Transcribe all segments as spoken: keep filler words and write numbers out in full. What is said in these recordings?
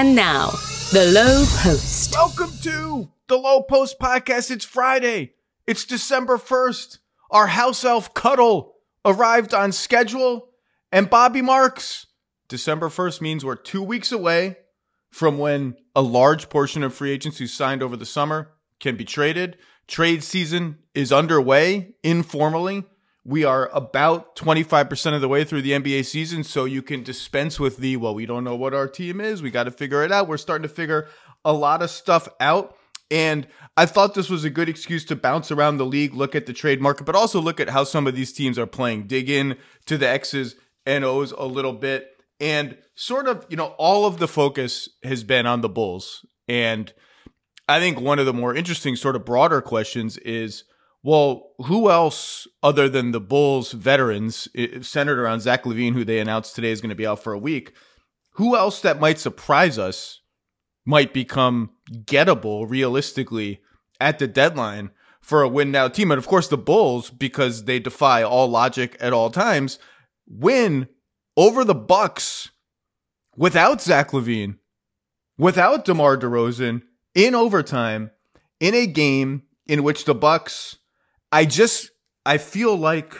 And now, The Low Post. Welcome to The Low Post Podcast. It's Friday. It's December first. Our house elf Cuddle arrived on schedule. And Bobby Marks, December first means we're two weeks away from when a large portion of free agents who signed over the summer can be traded. Trade season is underway informally. We are about twenty-five percent of the way through the N B A season, so you can dispense with the, well, we don't know what our team is. We got to figure it out. We're starting to figure a lot of stuff out. And I thought this was a good excuse to bounce around the league, look at the trade market, but also look at how some of these teams are playing, dig in to the X's and O's a little bit. And sort of, you know, all of the focus has been on the Bulls. And I think one of the more interesting sort of broader questions is, well, who else other than the Bulls veterans, centered around Zach LaVine, who they announced today is going to be out for a week, who else that might surprise us might become gettable realistically at the deadline for a win-now team? And of course, the Bulls, because they defy all logic at all times, win over the Bucks without Zach LaVine, without DeMar DeRozan, in overtime, in a game in which the Bucks, I just, I feel like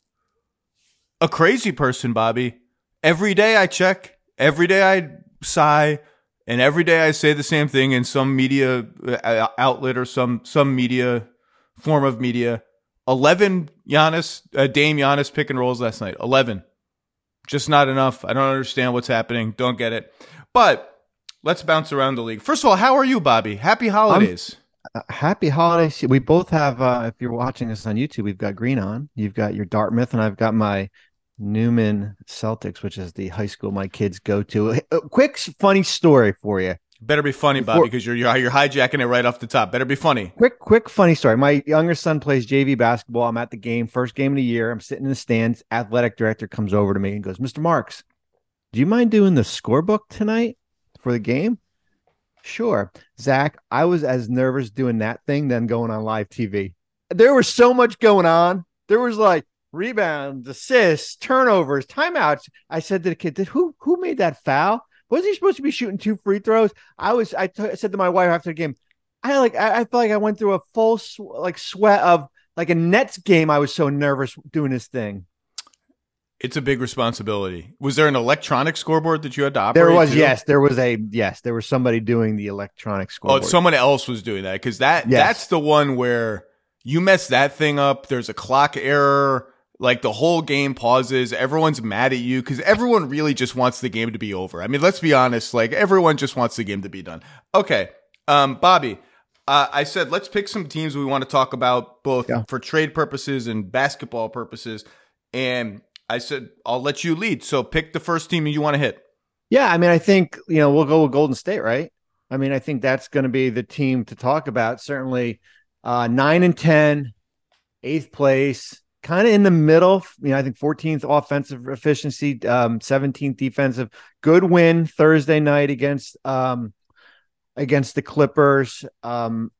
a crazy person, Bobby. Every day I check, every day I sigh, and every day I say the same thing in some media outlet or some some media form of media. eleven Giannis, uh, Dame Giannis pick and rolls last night. eleven. Just not enough. I don't understand what's happening. Don't get it. But let's bounce around the league. First of all, how are you, Bobby? Happy holidays. Uh, happy holidays. We both have, uh, if you're watching this on YouTube, we've got green on. You've got your Dartmouth, and I've got my Newman Celtics, which is the high school my kids go to. A quick, funny story for you. Better be funny, Bobby, because you're, you're you're hijacking it right off the top. Better be funny. Quick, quick, funny story. My younger son plays J V basketball. I'm at the game, first game of the year. I'm sitting in the stands. Athletic director comes over to me and goes, "Mister Marks, do you mind doing the scorebook tonight for the game?" Sure. Zach, I was as nervous doing that thing than going on live T V. There was so much going on. There was like rebounds, assists, turnovers, timeouts. I said to the kid, who who made that foul? Wasn't he supposed to be shooting two free throws? I was. I, t- I said to my wife after the game, I like. I, I felt like I went through a full sw- like sweat of like a Nets game. I was so nervous doing this thing. It's a big responsibility. Was there an electronic scoreboard that you had to operate? There was, too? yes. There was a, yes. There was somebody doing the electronic scoreboard. Oh, someone else was doing that, because that Yes. that's the one where you mess that thing up. There's a clock error. Like the whole game pauses. Everyone's mad at you because everyone really just wants the game to be over. I mean, let's be honest. Like everyone just wants the game to be done. Okay, um, Bobby. Uh, I said let's pick some teams we want to talk about, both Yeah. for trade purposes and basketball purposes, and I said, I'll let you lead. So pick the first team you want to hit. Yeah, I mean, I think, you know, we'll go with Golden State, right? I mean, I think that's going to be the team to talk about. Certainly uh, nine and ten, eighth place, kind of in the middle. You know, I think fourteenth offensive efficiency, um, seventeenth defensive. Good win Thursday night against um, against the Clippers. Um,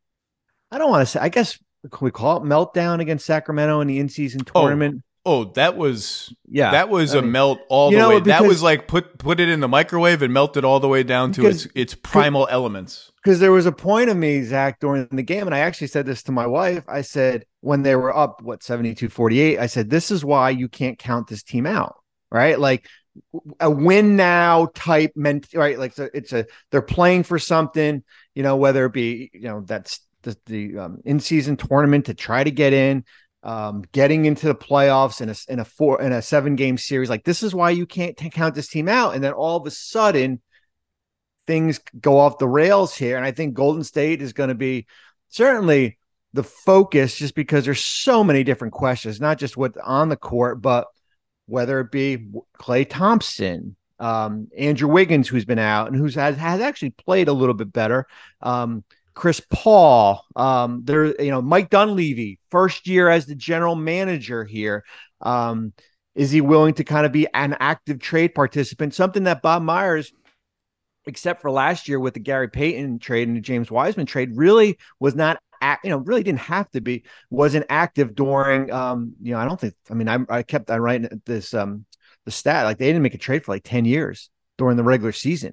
I don't want to say, I guess, can we call it meltdown against Sacramento in the in-season tournament? Oh. Oh, that was Yeah, That was I a mean, melt all you the know, way. That because- was like put put it in the microwave and melt it all the way down to Because- its its primal elements. Because there was a point of me, Zach, during the game, and I actually said this to my wife. I said, when they were up, what, seventy-two forty-eight, I said, this is why you can't count this team out, right? Like a win now type ment, right? Like so it's a, they're playing for something, you know, whether it be, you know, that's the, the um, in-season tournament to try to get in, um, getting into the playoffs in a, in a four, in a seven game series. Like, this is why you can't t- count this team out. And then all of a sudden, things go off the rails here. And I think Golden State is going to be certainly the focus, just because there's so many different questions, not just what's on the court, but whether it be Klay Thompson, um, Andrew Wiggins, who's been out and who's has, has actually played a little bit better. Um, Chris Paul, um, there, you know, Mike Dunleavy, first year as the general manager here. Um, is he willing to kind of be an active trade participant? Something that Bob Myers, except for last year with the Gary Payton trade and the James Wiseman trade, really was not, act, you know, really didn't have to be, wasn't active during, um, you know, I don't think, I mean, I, I kept on writing this, um, the stat, like they didn't make a trade for like ten years during the regular season.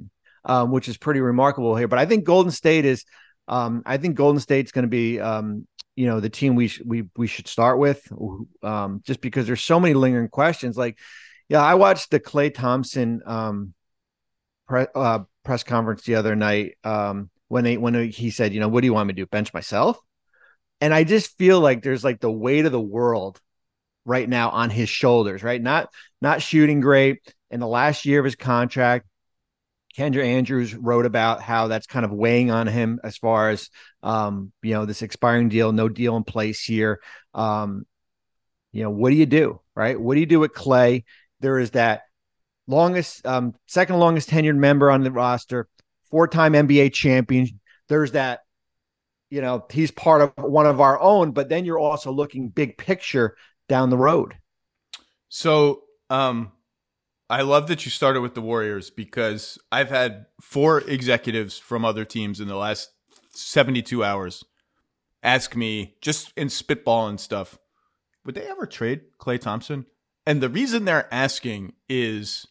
um, which is pretty remarkable here. But I think Golden State is, um, I think Golden State's going to be, um, you know, the team we sh- we we should start with, um, just because there's so many lingering questions. Like, yeah, I watched the Klay Thompson um, pre- uh, press conference the other night um, when they when he said, you know, what do you want me to do? Bench myself? And I just feel like there's like the weight of the world right now on his shoulders, right? Not not shooting great. In the last year of his contract, Kendra Andrews wrote about how that's kind of weighing on him as far as, um, you know, this expiring deal, no deal in place here. Um, you know, what do you do, right? What do you do with Klay? There is that longest, um, second longest tenured member on the roster, four-time N B A champion. There's that, you know, he's part of one of our own, but then you're also looking big picture down the road. So, um, I love that you started with the Warriors, because I've had four executives from other teams in the last seventy-two hours ask me, just in spitball and stuff, would they ever trade Klay Thompson? And the reason they're asking is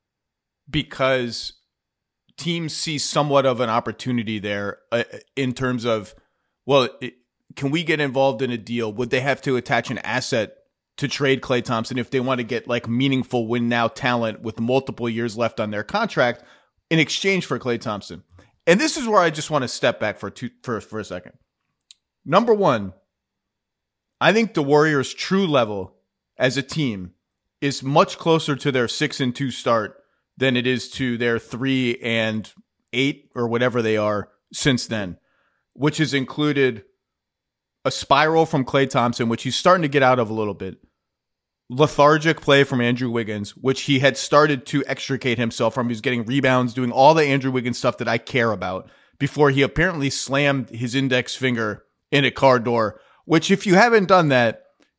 because teams see somewhat of an opportunity there uh, in terms of, well, it, can we get involved in a deal? Would they have to attach an asset to trade Klay Thompson if they want to get like meaningful win now talent with multiple years left on their contract in exchange for Klay Thompson? And this is where I just want to step back for two, for, for a second. Number one, I think the Warriors' true level as a team is much closer to their six and two start than it is to their three and eight or whatever they are since then, which has included a spiral from Klay Thompson, which he's starting to get out of a little bit. Lethargic play from Andrew Wiggins, which he had started to extricate himself from. He was getting rebounds, doing all the Andrew Wiggins stuff that I care about, before he apparently slammed his index finger in a car door, which, if you haven't done that,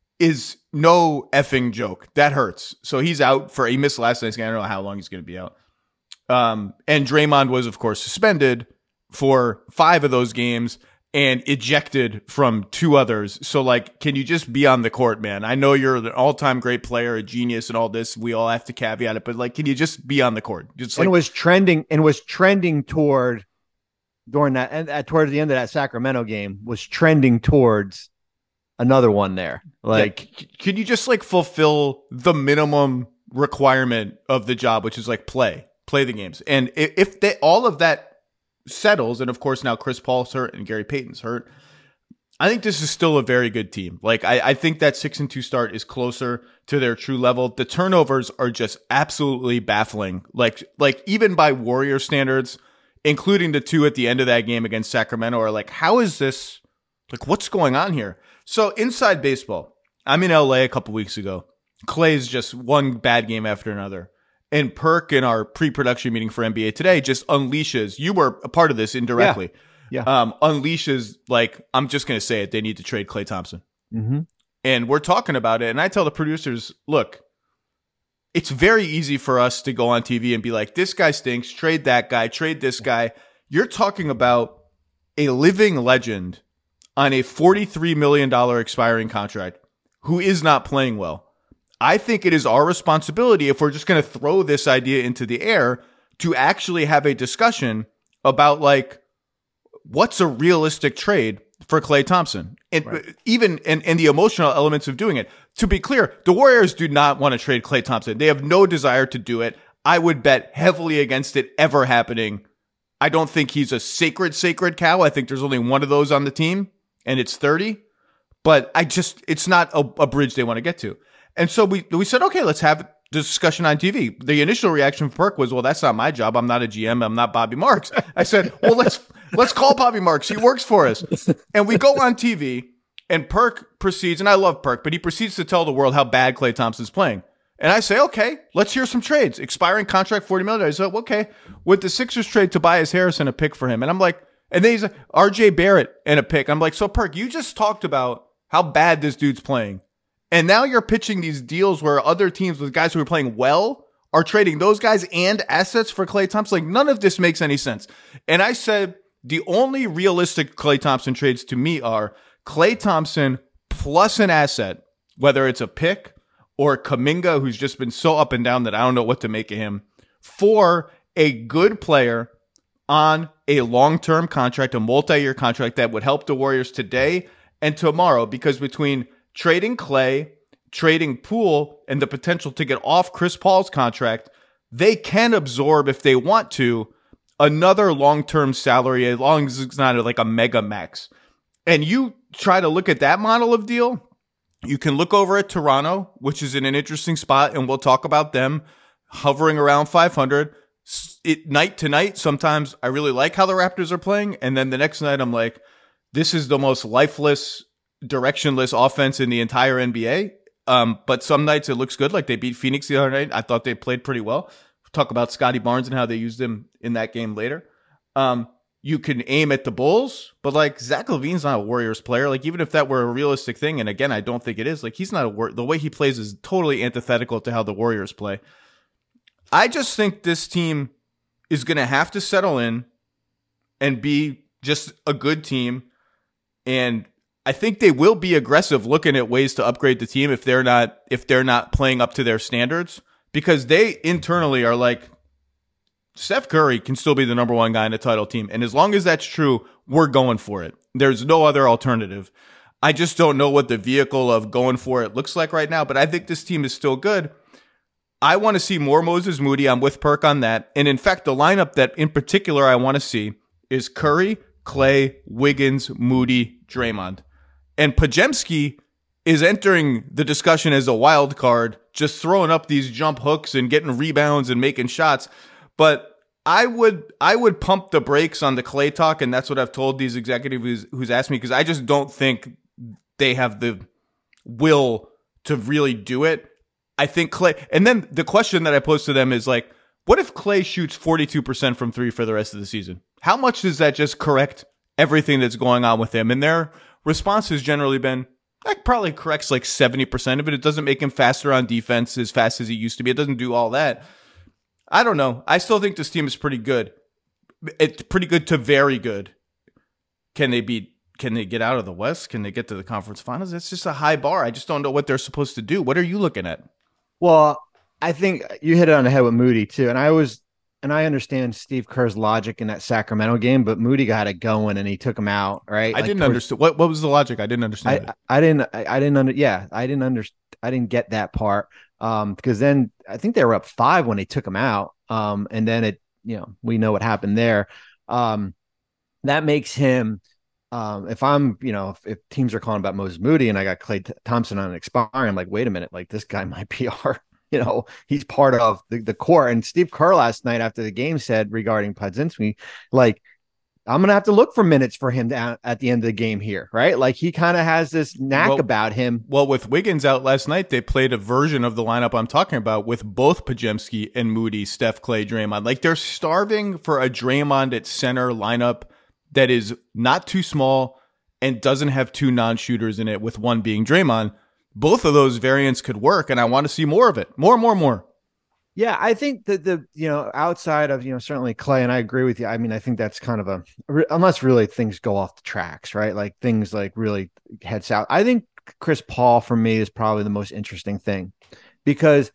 is no effing joke. That hurts. So he's out for, he missed last night's game. I don't know how long he's going to be out. Um, and Draymond was, of course, suspended for five of those games and ejected from two others. So, like, can you just be on the court, man? I know you're an all-time great player, a genius, and all this. We all have to caveat it, but, like, can you just be on the court? Just like, and was trending and was trending toward during that, and uh, towards the end of that Sacramento game, was trending towards another one there. Like, yeah, can you just like fulfill the minimum requirement of the job, which is like play, play the games? And if they, all of that settles, and of course now Chris Paul's hurt and Gary Payton's hurt, I think this is still a very good team. Like, I, I think that six and two start is closer to their true level. The turnovers are just absolutely baffling. Like, like even by Warrior standards, including the two at the end of that game against Sacramento, are like, how is this? Like, what's going on here? So inside baseball, I'm in L A a couple weeks ago. Klay's just one bad game after another. And Perk, in our pre-production meeting for N B A Today, just unleashes, you were a part of this indirectly, yeah, yeah. Um, unleashes, like, I'm just going to say it, they need to trade Klay Thompson. Mm-hmm. And we're talking about it, and I tell the producers, look, it's very easy for us to go on T V and be like, this guy stinks, trade that guy, trade this guy. You're talking about a living legend on a forty-three million dollars expiring contract who is not playing well. I think it is our responsibility, if we're just going to throw this idea into the air, to actually have a discussion about, like, what's a realistic trade for Klay Thompson, and right. even and, and the emotional elements of doing it. To be clear, the Warriors do not want to trade Klay Thompson. They have no desire to do it. I would bet heavily against it ever happening. I don't think he's a sacred, sacred cow. I think there's only one of those on the team, and it's thirty. But I just, it's not a, a bridge they want to get to. And so we we said, okay, let's have the discussion on T V. The initial reaction from Perk was, well, that's not my job. I'm not a G M. I'm not Bobby Marks. I said, well, let's let's call Bobby Marks. He works for us. And we go on T V, and Perk proceeds, and I love Perk, but he proceeds to tell the world how bad Klay Thompson's playing. And I say, okay, let's hear some trades. Expiring contract, forty million dollars. I said, okay, would the Sixers trade Tobias Harris and a pick for him? And I'm like, and then he's like, R J Barrett and a pick. I'm like, so Perk, you just talked about how bad this dude's playing. And now you're pitching these deals where other teams with guys who are playing well are trading those guys and assets for Klay Thompson. Like, none of this makes any sense. And I said, the only realistic Klay Thompson trades to me are Klay Thompson plus an asset, whether it's a pick or Kuminga, who's just been so up and down that I don't know what to make of him, for a good player on a long-term contract, a multi-year contract that would help the Warriors today and tomorrow, because between trading Clay, trading Poole, and the potential to get off Chris Paul's contract, they can absorb, if they want to, another long-term salary, as long as it's not like a mega max. And you try to look at that model of deal, you can look over at Toronto, which is in an interesting spot, and we'll talk about them hovering around five hundred. It, night to night, sometimes I really like how the Raptors are playing, and then the next night I'm like, this is the most lifeless, directionless offense in the entire N B A. Um, but some nights it looks good, like they beat Phoenix the other night. I thought they played pretty well. We'll talk about Scotty Barnes and how they used him in that game later. Um, you can aim at the Bulls, but like Zach LaVine's not a Warriors player. Like even if that were a realistic thing, and again, I don't think it is, like he's not a war- the way he plays is totally antithetical to how the Warriors play. I just think this team is going to have to settle in and be just a good team. And I think they will be aggressive looking at ways to upgrade the team if they're not, if they're not playing up to their standards, because they internally are like, Steph Curry can still be the number one guy in a title team. And as long as that's true, we're going for it. There's no other alternative. I just don't know what the vehicle of going for it looks like right now, but I think this team is still good. I want to see more Moses Moody. I'm with Perk on that. And in fact, the lineup that in particular I want to see is Curry, Clay, Wiggins, Moody, Draymond. And Podziemski is entering the discussion as a wild card, just throwing up these jump hooks and getting rebounds and making shots. But I would I would pump the brakes on the Clay talk, and that's what I've told these executives who's, who's asked me, because I just don't think they have the will to really do it. I think Clay, and then the question that I pose to them is like, what if Clay shoots forty-two percent from three for the rest of the season? How much does that just correct everything that's going on with him? And their response has generally been, that probably corrects like seventy percent of it. It doesn't make him faster on defense as fast as he used to be. It doesn't do all that. I don't know. I still think this team is pretty good. It's pretty good to very good. Can they beat, can they get out of the West? Can they get to the conference finals? It's just a high bar. I just don't know what they're supposed to do. What are you looking at? Well, I think you hit it on the head with Moody too. And I was, and I understand Steve Kerr's logic in that Sacramento game, but Moody got it going and he took him out. Right. I like didn't towards, understand. What, what was the logic? I didn't understand. I, it. I didn't, I, I didn't under, yeah, I didn't understand. I didn't get that part. Um, because then I think they were up five when they took him out. Um, and then it, you know, we know what happened there. Um, that makes him, um, if I'm, you know, if, if teams are calling about Moses Moody and I got Klay Thompson on an expiring, I'm like, wait a minute, like this guy might be our, you know, he's part of the, the core. And Steve Kerr last night after the game said regarding Podziemski, like, I'm going to have to look for minutes for him to, at the end of the game here, right? Like he kind of has this knack well, about him. Well, with Wiggins out last night, they played a version of the lineup I'm talking about with both Podziemski and Moody, Steph, Clay, Draymond. Like they're starving for a Draymond at center lineup that is not too small and doesn't have two non-shooters in it, with one being Draymond. Both of those variants could work, and I want to see more of it. More, more, more. Yeah, I think that the, you know, outside of, you know, certainly Clay, and I agree with you. I mean, I think that's kind of a, unless really things go off the tracks, right? Like things like really head south. I think Chris Paul for me is probably the most interesting thing, because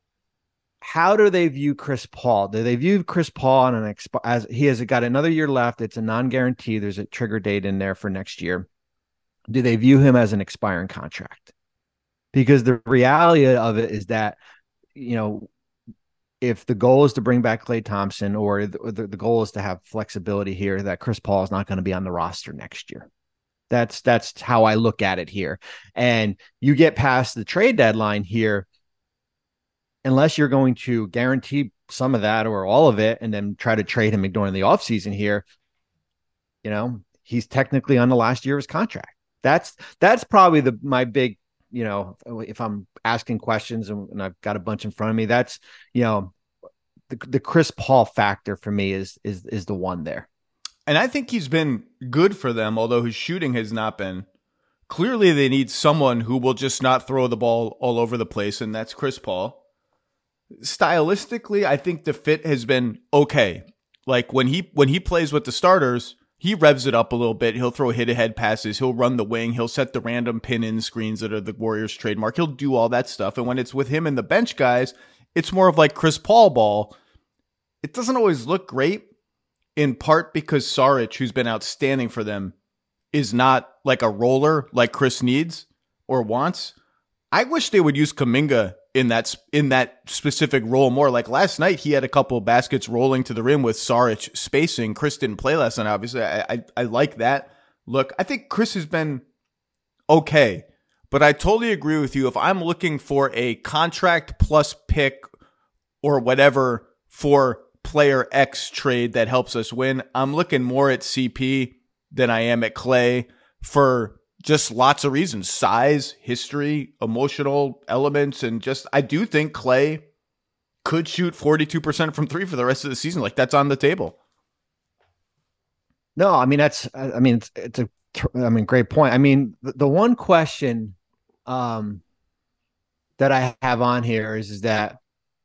how do they view Chris Paul? Do they view Chris Paul on an exp- as he has got another year left? It's a non-guarantee. There's a trigger date in there for next year. Do they view him as an expiring contract? Because the reality of it is that, you know, if the goal is to bring back Klay Thompson, or the, the, the goal is to have flexibility here, that Chris Paul is not going to be on the roster next year. That's, that's how I look at it here. And you get past the trade deadline here, unless you're going to guarantee some of that or all of it, and then try to trade him during the offseason here, you know, he's technically on the last year of his contract. That's, that's probably the, my big, you know, if I'm asking questions and, and I've got a bunch in front of me, that's, you know, the, the Chris Paul factor for me is, is, is the one there. And I think he's been good for them, although his shooting has not been. Clearly they need someone who will just not throw the ball all over the place, and that's Chris Paul. Stylistically, I think the fit has been okay. Like when he, when he plays with the starters, he revs it up a little bit. He'll throw hit-ahead passes. He'll run the wing. He'll set the random pin-in screens that are the Warriors' trademark. He'll do all that stuff. And when it's with him and the bench guys, it's more of like Chris Paul ball. It doesn't always look great, in part because Saric, who's been outstanding for them, is not like a roller like Chris needs or wants. I wish they would use Kuminga in that in that specific role more. Like last night, he had a couple of baskets rolling to the rim with Saric spacing. Chris didn't play last night, obviously. I, I, I like that look. I think Chris has been okay, but I totally agree with you. If I'm looking for a contract plus pick or whatever for player X trade that helps us win, I'm looking more at C P than I am at Clay for just lots of reasons: size, history, emotional elements, and just I do think Clay could shoot forty-two percent from three for the rest of the season. Like, that's on the table. No, I mean, that's, I mean, it's, it's a, I mean, great point. I mean, the, the one question um, that I have on here is, is that,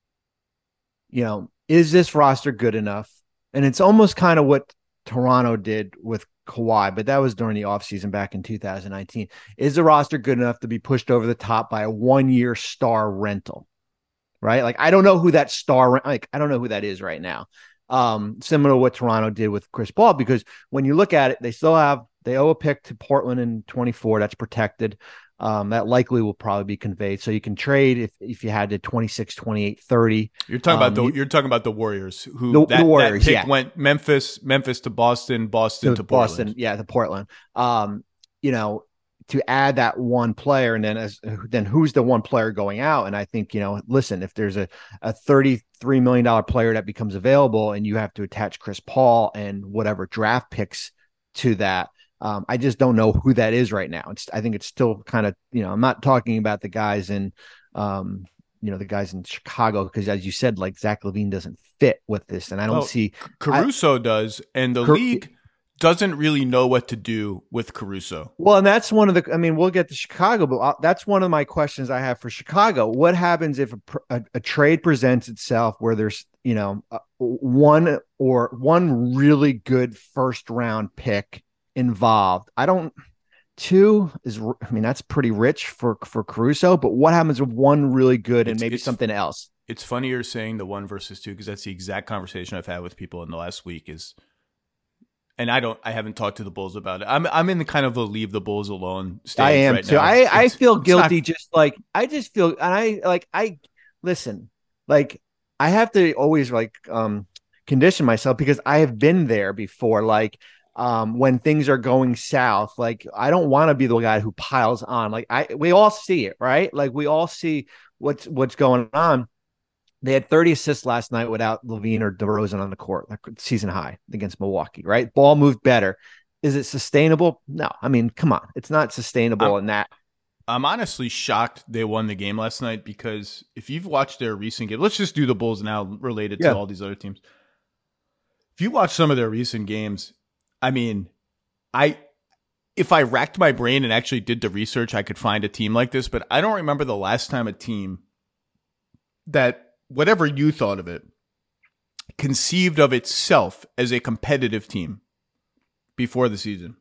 you know, is this roster good enough? And it's almost kind of what Toronto did with Kawhi, but that was during the offseason back in two thousand nineteen. Is the roster good enough to be pushed over the top by a one-year star rental? Right? Like, I don't know who that star, like, I don't know who that is right now. Um, similar to what Toronto did with Chris Paul, because when you look at it, they still have, they owe a pick to Portland in twenty-four. That's protected. Um, that likely will probably be conveyed. So you can trade if, if you had to twenty-six, twenty-eight, thirty. You're talking um, about the you, you're talking about the Warriors, who the, that, the Warriors, that pick yeah. went Memphis, Memphis to Boston, Boston to, to Portland. Boston, yeah, to Portland. Um, you know, to add that one player, and then as then who's the one player going out? And I think, you know, listen, if there's a, a thirty-three million dollars player that becomes available and you have to attach Chris Paul and whatever draft picks to that, um, I just don't know who that is right now. It's, I think it's still kind of, you know, I'm not talking about the guys in, um, you know, the guys in Chicago, because as you said, like Zach LaVine doesn't fit with this. And I don't well, see Caruso I, does, and the Car- league doesn't really know what to do with Caruso. Well, and that's one of the, I mean, we'll get to Chicago, but that's one of my questions I have for Chicago. What happens if a, a, a trade presents itself where there's, you know, uh, one or one really good first round pick involved? I don't, two is, I mean, that's pretty rich for, for Caruso, but what happens with one really good and it's, maybe it's, something else? It's funny you're saying the one versus two, because that's the exact conversation I've had with people in the last week is, and I don't, I haven't talked to the Bulls about it. I'm, I'm in the kind of a leave the Bulls alone stage. I am right too. now. I, It's, I feel it's guilty. not, just like, I just feel, and I like, I listen, like I have to always like, um, condition myself because I have been there before. Like, um, when things are going south, like I don't want to be the guy who piles on. Like I, we all see it, right? Like we all see what's, what's going on. They had thirty assists last night without LaVine or DeRozan on the court, like season high against Milwaukee, right? Ball moved better. Is it sustainable? No. I mean, come on. It's not sustainable I'm, in that. I'm honestly shocked they won the game last night, because if you've watched their recent game, let's just do the Bulls now related yeah. to all these other teams. If you watch some of their recent games, I mean, I if I racked my brain and actually did the research, I could find a team like this, but I don't remember the last time a team that, whatever you thought of it, conceived of itself as a competitive team before the season,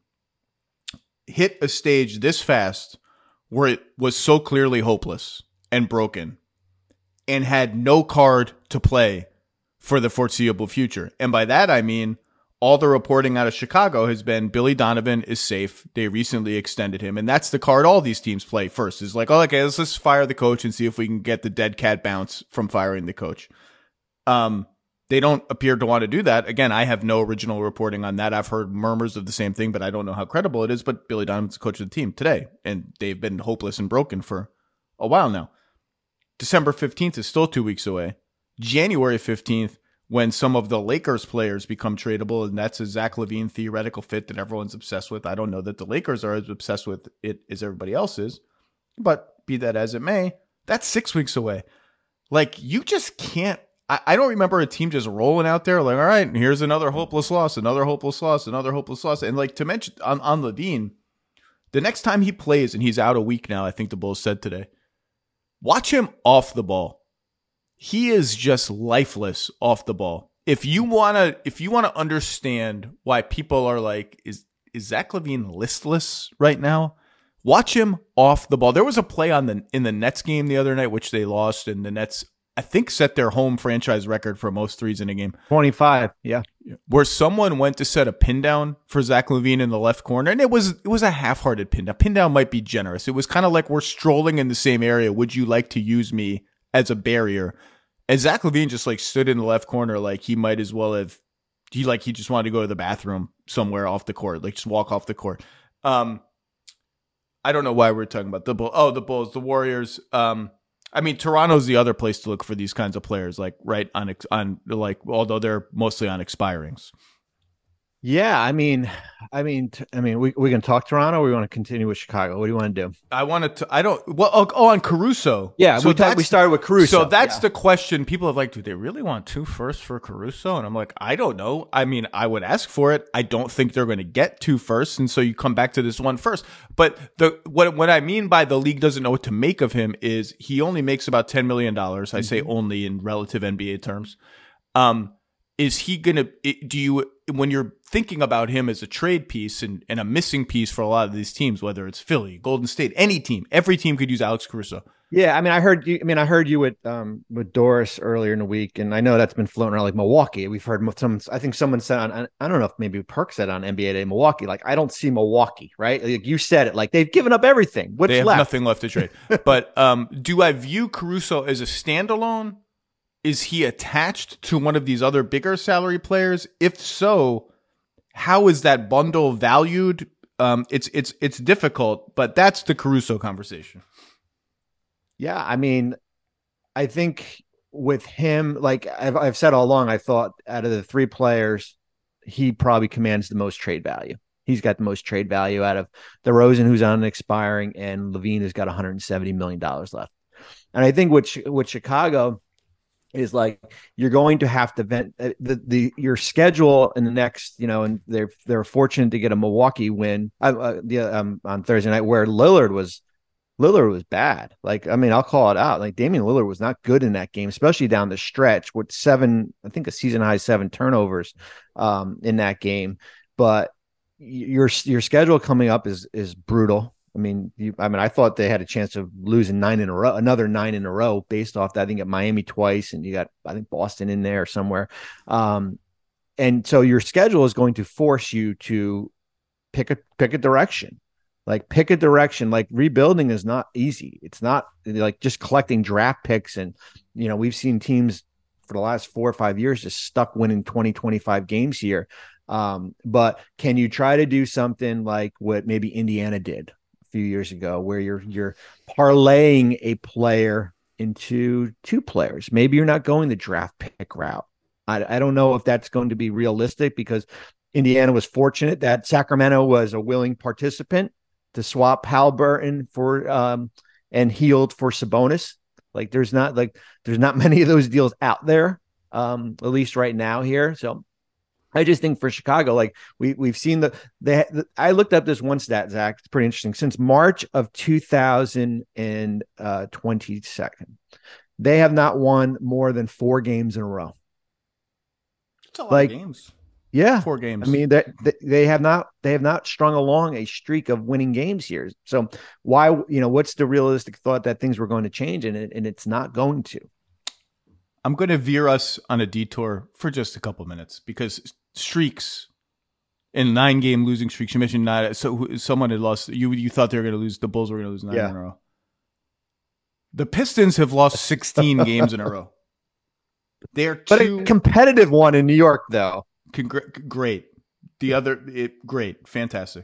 hit a stage this fast where it was so clearly hopeless and broken and had no card to play for the foreseeable future. And by that, I mean, all the reporting out of Chicago has been Billy Donovan is safe. They recently extended him. And that's the card all these teams play first, is like, oh, okay, let's just fire the coach and see if we can get the dead cat bounce from firing the coach. Um, they don't appear to want to do that. Again, I have no original reporting on that. I've heard murmurs of the same thing, but I don't know how credible it is. But Billy Donovan's the coach of the team today, and they've been hopeless and broken for a while now. December fifteenth is still two weeks away. January fifteenth, when some of the Lakers players become tradable, and that's a Zach LaVine theoretical fit that everyone's obsessed with. I don't know that the Lakers are as obsessed with it as everybody else is, but be that as it may, that's six weeks away. Like, you just can't, I, I don't remember a team just rolling out there like, all right, here's another hopeless loss, another hopeless loss, another hopeless loss. And like, to mention on, on LaVine, the next time he plays, and he's out a week now, I think the Bulls said today, watch him off the ball. He is just lifeless off the ball. If you wanna, if you wanna understand why people are like, is is Zach LaVine listless right now? Watch him off the ball. There was a play on the in the Nets game the other night, which they lost, and the Nets, I think, set their home franchise record for most threes in a game. twenty-five, yeah, where someone went to set a pin down for Zach LaVine in the left corner, and it was it was a half-hearted pin down. Pin down might be generous. It was kind of like we're strolling in the same area. Would you like to use me as a barrier? And Zach LaVine just like stood in the left corner, like he might as well have. He like he just wanted to go to the bathroom somewhere off the court, like just walk off the court. Um, I don't know why we're talking about the Bulls. Oh, the Bulls, the Warriors. Um, I mean, Toronto's the other place to look for these kinds of players, like right on on like although they're mostly on expirings. Yeah, I mean, I mean, I mean, we we can talk Toronto. Or we want to continue with Chicago. What do you want to do? I wanted to. I don't. Well, oh, oh on Caruso. Yeah, so we talked, we started with Caruso. So that's yeah. the question. People have like, do they really want two firsts for Caruso? And I'm like, I don't know. I mean, I would ask for it. I don't think they're going to get two firsts, and so you come back to this one first. But the what what I mean by the league doesn't know what to make of him is he only makes about ten million dollars. I mm-hmm. say only in relative N B A terms. Um, is he gonna? Do you when you're thinking about him as a trade piece and, and a missing piece for a lot of these teams, whether it's Philly, Golden State, any team, every team could use Alex Caruso. Yeah, I mean, I heard you. I mean, I heard you with um with Doris earlier in the week, and I know that's been floating around like Milwaukee. We've heard some. I think someone said on. I don't know if maybe Perk said on N B A Day, Milwaukee. Like, I don't see Milwaukee, right? Like you said it. Like they've given up everything. What's they have left? Nothing left to trade. But um, do I view Caruso as a standalone? Is he attached to one of these other bigger salary players? If so, how is that bundle valued? Um, it's it's it's difficult, but that's the Caruso conversation. Yeah, I mean, I think with him, like I've, I've said all along, I thought out of the three players, he probably commands the most trade value. He's got the most trade value out of DeRozan, who's on expiring, and LaVine, who's got one hundred seventy million dollars left. And I think with, with Chicago is like you're going to have to vent uh, the the your schedule in the next, you know, and they're they're fortunate to get a Milwaukee win uh, uh, the, um, on Thursday night where Lillard was Lillard was bad. Like, I mean, I'll call it out. Like Damian Lillard was not good in that game, especially down the stretch with seven, I think a season high seven turnovers um, in that game. But your your schedule coming up is is brutal. I mean, you, I mean, I thought they had a chance of losing nine in a row, another nine in a row, based off that. I think at Miami twice, and you got, I think, Boston in there somewhere. Um, and so your schedule is going to force you to pick a pick a direction, like pick a direction. Like rebuilding is not easy. It's not like just collecting draft picks, and you know we've seen teams for the last four or five years just stuck winning twenty, twenty-five games here. Um, but can you try to do something like what maybe Indiana did few years ago, where you're you're parlaying a player into two players? Maybe you're not going the draft pick route. I, I don't know if that's going to be realistic, because Indiana was fortunate that Sacramento was a willing participant to swap Halliburton for um and Hield for Sabonis. Like there's not like there's not many of those deals out there, um, at least right now here. So I just think for Chicago, like we we've seen the they. The, I looked up this one stat, Zach. It's pretty interesting. Since March of two thousand twenty-second, they have not won more than four games in a row. It's a lot like, of games. Yeah, four games. I mean, that they, they have not they have not strung along a streak of winning games here. So why, you know, what's the realistic thought that things were going to change, and it, and it's not going to. I'm going to veer us on a detour for just a couple minutes, because streaks in nine game losing streaks. You mentioned nine. So someone had lost. You you thought they were going to lose. The Bulls were going to lose nine yeah. in a row. The Pistons have lost sixteen games in a row. They're but two, a competitive one in New York, though. Congr- great. The other, it, great, fantastic.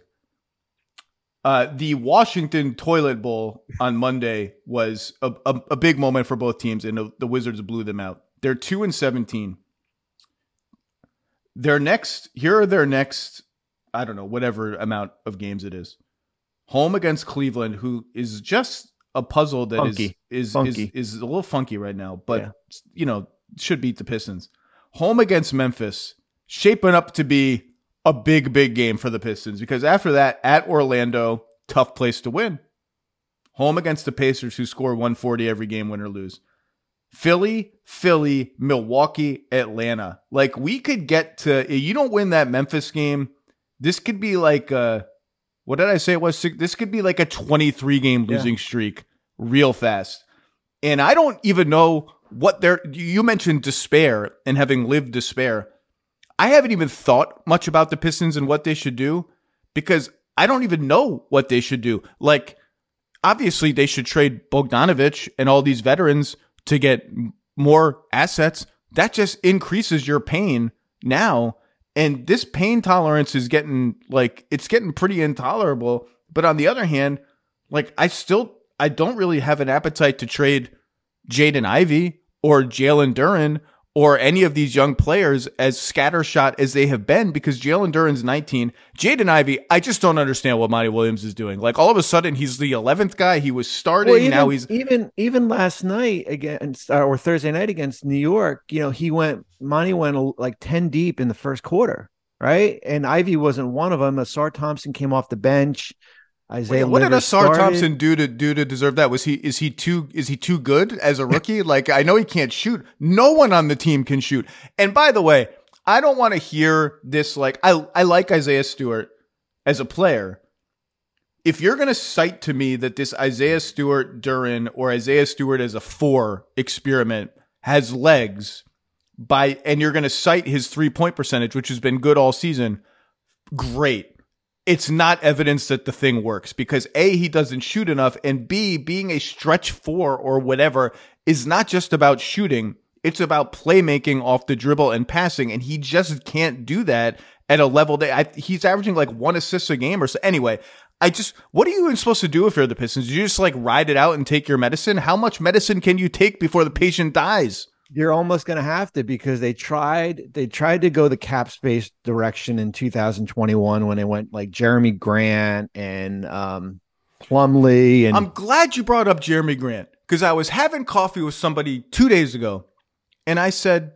Uh, the Washington Toilet Bowl on Monday was a, a, a big moment for both teams, and the, the Wizards blew them out. They're two and seventeen. Their next, here are their next, I don't know, whatever amount of games it is. Home against Cleveland, who is just a puzzle that funky. is is, funky. is is a little funky right now, but yeah. you know, should beat the Pistons. Home against Memphis, shaping up to be a big, big game for the Pistons, because after that, at Orlando, tough place to win. Home against the Pacers, who score one forty every game, win or lose. Philly, Philly, Milwaukee, Atlanta. Like, we could get to, you don't win that Memphis game, this could be like a, what did I say it was? This could be like a twenty-three game losing yeah. streak real fast. And I don't even know what they're, you mentioned despair and having lived despair. I haven't even thought much about the Pistons and what they should do because I don't even know what they should do. Like, obviously, they should trade Bogdanovich and all these veterans to get more assets. That just increases your pain now. And this pain tolerance is getting, like, it's getting pretty intolerable. But on the other hand, like, I still, I don't really have an appetite to trade Jaden Ivey or Jalen Duren or any of these young players as scattershot as they have been, because Jalen Duren's nineteen. Jaden Ivey, I just don't understand what Monty Williams is doing. Like, all of a sudden, he's the eleventh guy. He was starting. Well, even, now he's even even last night against uh, or Thursday night against New York. You know, he went Monty went like ten deep in the first quarter, right? And Ivey wasn't one of them. Asar Thompson came off the bench. Isaiah Wait, what did Livers Asar started. Thompson do to do to deserve that? Was he is he too is he too good as a rookie? Like, I know he can't shoot. No one on the team can shoot. And by the way, I don't want to hear this. Like, I I like Isaiah Stewart as a player. If you're going to cite to me that this Isaiah Stewart Duren or Isaiah Stewart as a four experiment has legs by, and you're going to cite his three point percentage, which has been good all season, great. It's not evidence that the thing works because A, he doesn't shoot enough, and B, being a stretch four or whatever is not just about shooting. It's about playmaking off the dribble and passing, and he just can't do that at a level that I, he's averaging like one assist a game or so. Anyway, I just, what are you even supposed to do if you're the Pistons? Do you just like ride it out and take your medicine? How much medicine can you take before the patient dies? You're almost going to have to, because they tried they tried to go the cap space direction in two thousand twenty-one when they went like Jeremy Grant and um, Plumlee. And I'm glad you brought up Jeremy Grant, because I was having coffee with somebody two days ago, and I said,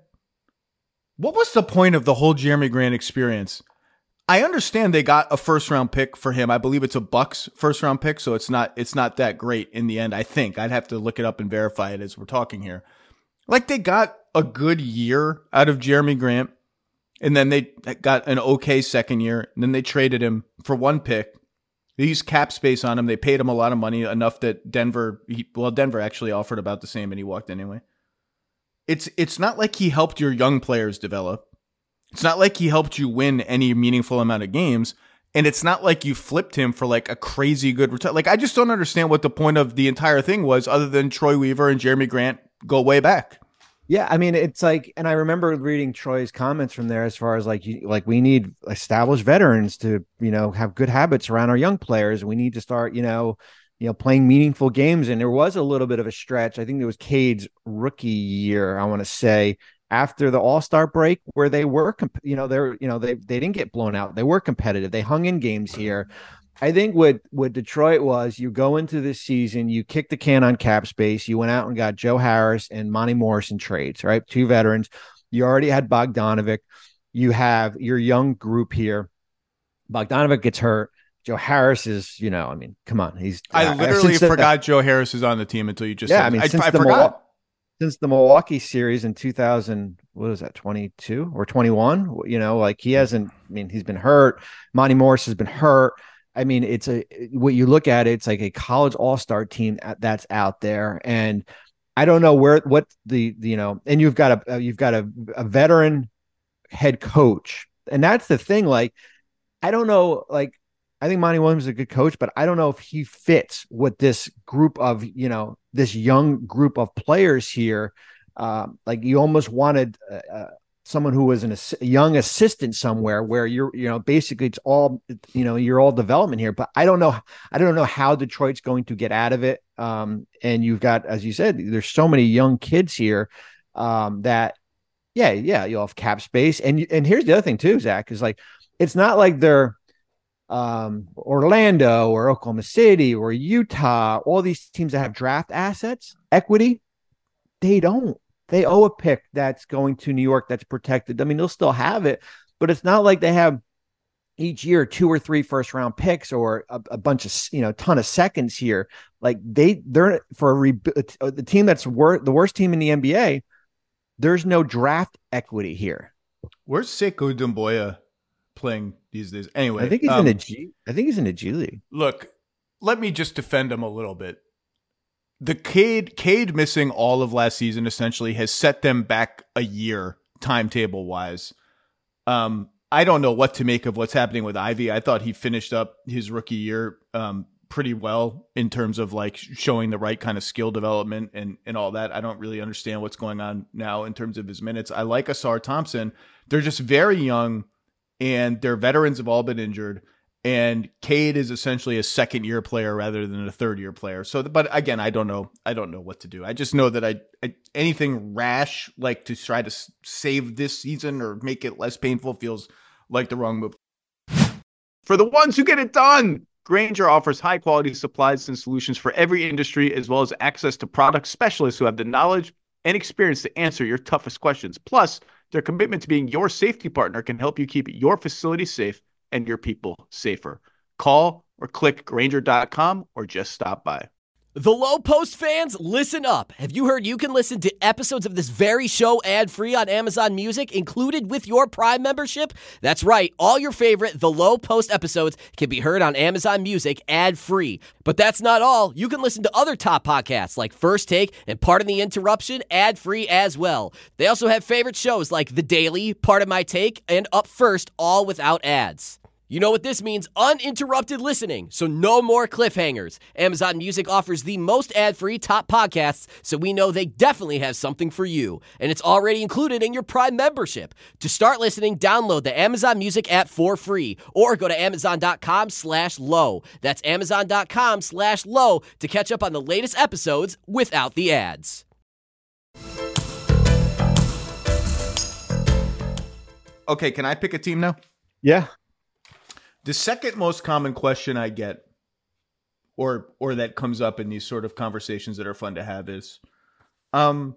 what was the point of the whole Jeremy Grant experience? I understand they got a first round pick for him. I believe it's a Bucks first round pick, so it's not it's not that great in the end, I think. I'd have to look it up and verify it as we're talking here. Like, they got a good year out of Jeremy Grant, and then they got an okay second year, and then they traded him for one pick. They used cap space on him. They paid him a lot of money, enough that Denver, he, well, Denver actually offered about the same, and he walked anyway. It's it's not like he helped your young players develop. It's not like he helped you win any meaningful amount of games, and it's not like you flipped him for like a crazy good return. Like, I just don't understand what the point of the entire thing was, other than Troy Weaver and Jeremy Grant go way back. Yeah, I mean, it's like, and I remember reading Troy's comments from there as far as like, you, like we need established veterans to, you know, have good habits around our young players. We need to start, you know, you know, playing meaningful games. And there was a little bit of a stretch. I think it was Cade's rookie year, I want to say, after the All-Star break, where they were, comp- you know, they're, you know, they they didn't get blown out. They were competitive. They hung in games here. I think what, what Detroit was, you go into this season, you kick the can on cap space. You went out and got Joe Harris and Monty Morris in trades, right? Two veterans. You already had Bogdanovic. You have your young group here. Bogdanovic gets hurt. Joe Harris is, you know, I mean, come on. He's. I literally uh, forgot the, Joe Harris is on the team until you just yeah, said I mean, I, since I the forgot. Milwaukee, since the Milwaukee series in two thousand, what was that, twenty-two or twenty-one? You know, like he hasn't, I mean, he's been hurt. Monty Morris has been hurt. I mean, it's a, what you look at, it's like a college all-star team that's out there. And I don't know where, what the, the you know, and you've got a, you've got a, a veteran head coach. And that's the thing. Like, I don't know, like, I think Monty Williams is a good coach, but I don't know if he fits with this group of, you know, this young group of players here. Um, like, you almost wanted uh, someone who was an, a young assistant somewhere where you're, you know, basically it's all, you know, you're all development here, but I don't know. I don't know how Detroit's going to get out of it. Um, and you've got, as you said, there's so many young kids here um, that, yeah, yeah, you'll have cap space. And, and here's the other thing too, Zach, is like, it's not like they're um, Orlando or Oklahoma City or Utah, all these teams that have draft assets, equity, they don't. They owe a pick that's going to New York that's protected. I mean, they'll still have it, but it's not like they have each year two or three first round picks or a, a bunch of, you know, ton of seconds here. Like they, they're for a re- the team that's wor- the worst team in the N B A. There's no draft equity here. Where's Sekou Doumbouya playing these days? Anyway, I think he's um, in a G. I think he's in a G League. Look, let me just defend him a little bit. The Cade, Cade missing all of last season essentially has set them back a year timetable wise. Um, I don't know what to make of what's happening with Ivy. I thought he finished up his rookie year um, pretty well in terms of like showing the right kind of skill development and, and all that. I don't really understand what's going on now in terms of his minutes. I like Asar Thompson. They're just very young and their veterans have all been injured. And Cade is essentially a second year player rather than a third year player. So, but again, I don't know. I don't know what to do. I just know that I, I anything rash, like to try to s- save this season or make it less painful, feels like the wrong move. For the ones who get it done, Grainger offers high quality supplies and solutions for every industry, as well as access to product specialists who have the knowledge and experience to answer your toughest questions. Plus, their commitment to being your safety partner can help you keep your facility safe and your people safer. Call or click Grainger dot com or just stop by. The Low Post fans, listen up. Have you heard you can listen to episodes of this very show ad-free on Amazon Music, included with your Prime membership? That's right. All your favorite The Low Post episodes can be heard on Amazon Music ad-free. But that's not all. You can listen to other top podcasts like First Take and Pardon the Interruption ad-free as well. They also have favorite shows like The Daily, Pardon My Take, and Up First, all without ads. You know what this means? Uninterrupted listening, so no more cliffhangers. Amazon Music offers the most ad-free top podcasts, so we know they definitely have something for you. And it's already included in your Prime membership. To start listening, download the Amazon Music app for free, or go to amazon.com slash low. That's amazon.com slash low to catch up on the latest episodes without the ads. Okay, can I pick a team now? Yeah. The second most common question I get, or or that comes up in these sort of conversations that are fun to have, is, um,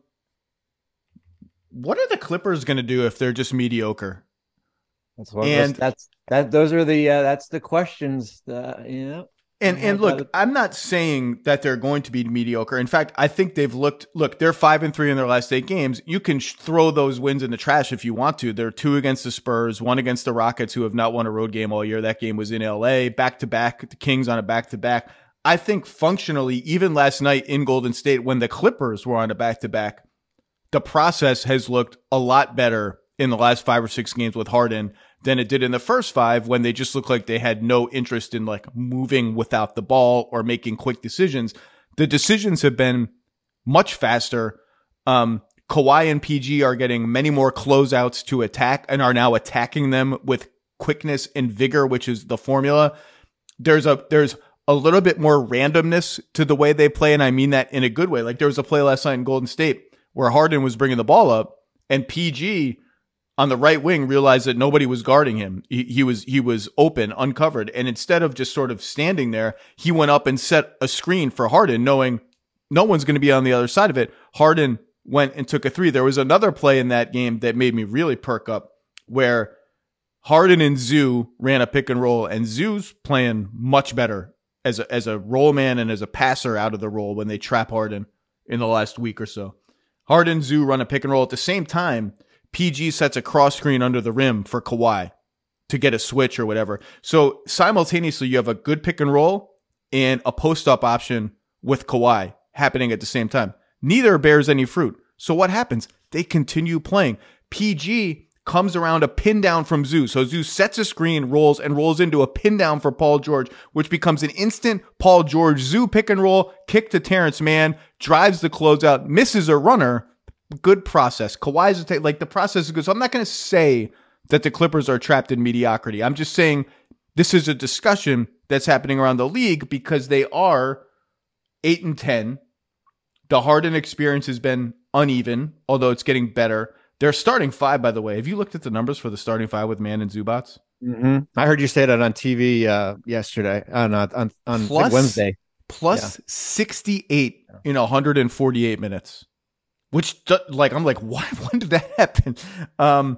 what are the Clippers going to do if they're just mediocre? That's what and that's that. Those are the uh, that's the questions. Uh, you know. And and look, I'm not saying that they're going to be mediocre. In fact, I think they've looked, look, they're five and three in their last eight games. You can sh- throw those wins in the trash if you want to. They're two against the Spurs, one against the Rockets, who have not won a road game all year. That game was in L A, back to back, the Kings on a back to back. I think functionally, even last night in Golden State, when the Clippers were on a back to back, the process has looked a lot better in the last five or six games with Harden than it did in the first five, when they just looked like they had no interest in like moving without the ball or making quick decisions. The decisions have been much faster. Um, Kawhi and P G are getting many more closeouts to attack and are now attacking them with quickness and vigor, which is the formula. There's a, there's a little bit more randomness to the way they play. And I mean that in a good way. Like there was a play last night in Golden State where Harden was bringing the ball up and P G on the right wing realized that nobody was guarding him. He, he was he was open, uncovered. And instead of just sort of standing there, he went up and set a screen for Harden, knowing no one's going to be on the other side of it. Harden went and took a three. There was another play in that game that made me really perk up where Harden and Zoo ran a pick and roll, and Zoo's playing much better as a, as a roll man and as a passer out of the roll when they trap Harden in the last week or so. Harden and Zoo run a pick and roll at the same time. P G sets a cross screen under the rim for Kawhi to get a switch or whatever. So simultaneously, you have a good pick and roll and a post-up option with Kawhi happening at the same time. Neither bears any fruit. So what happens? They continue playing. P G comes around a pin down from Zoo. So Zoo sets a screen, rolls, and rolls into a pin down for Paul George, which becomes an instant Paul George Zoo pick and roll, kick to Terrence Mann, drives the closeout, misses a runner. Good process. Kawhi's a, like the process is good. So I'm not going to say that the Clippers are trapped in mediocrity. I'm just saying this is a discussion that's happening around the league because they are eight and ten. The Harden experience has been uneven, although it's getting better. Their starting five, by the way, have you looked at the numbers for the starting five with Mann and Zubats? Mm-hmm. I heard you say that on T V uh, yesterday, on uh, on, on plus, Wednesday. Plus yeah. sixty-eight in one hundred forty-eight minutes. Which, like, I'm like, why? When did that happen? Um,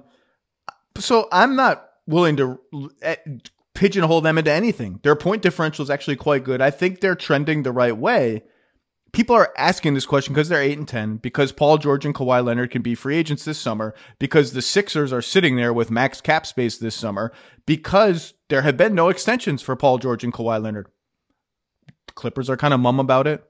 so I'm not willing to pigeonhole them into anything. Their point differential is actually quite good. I think they're trending the right way. People are asking this question because they're eight and ten, because Paul George and Kawhi Leonard can be free agents this summer, because the Sixers are sitting there with max cap space this summer, because there have been no extensions for Paul George and Kawhi Leonard. Clippers are kind of mum about it.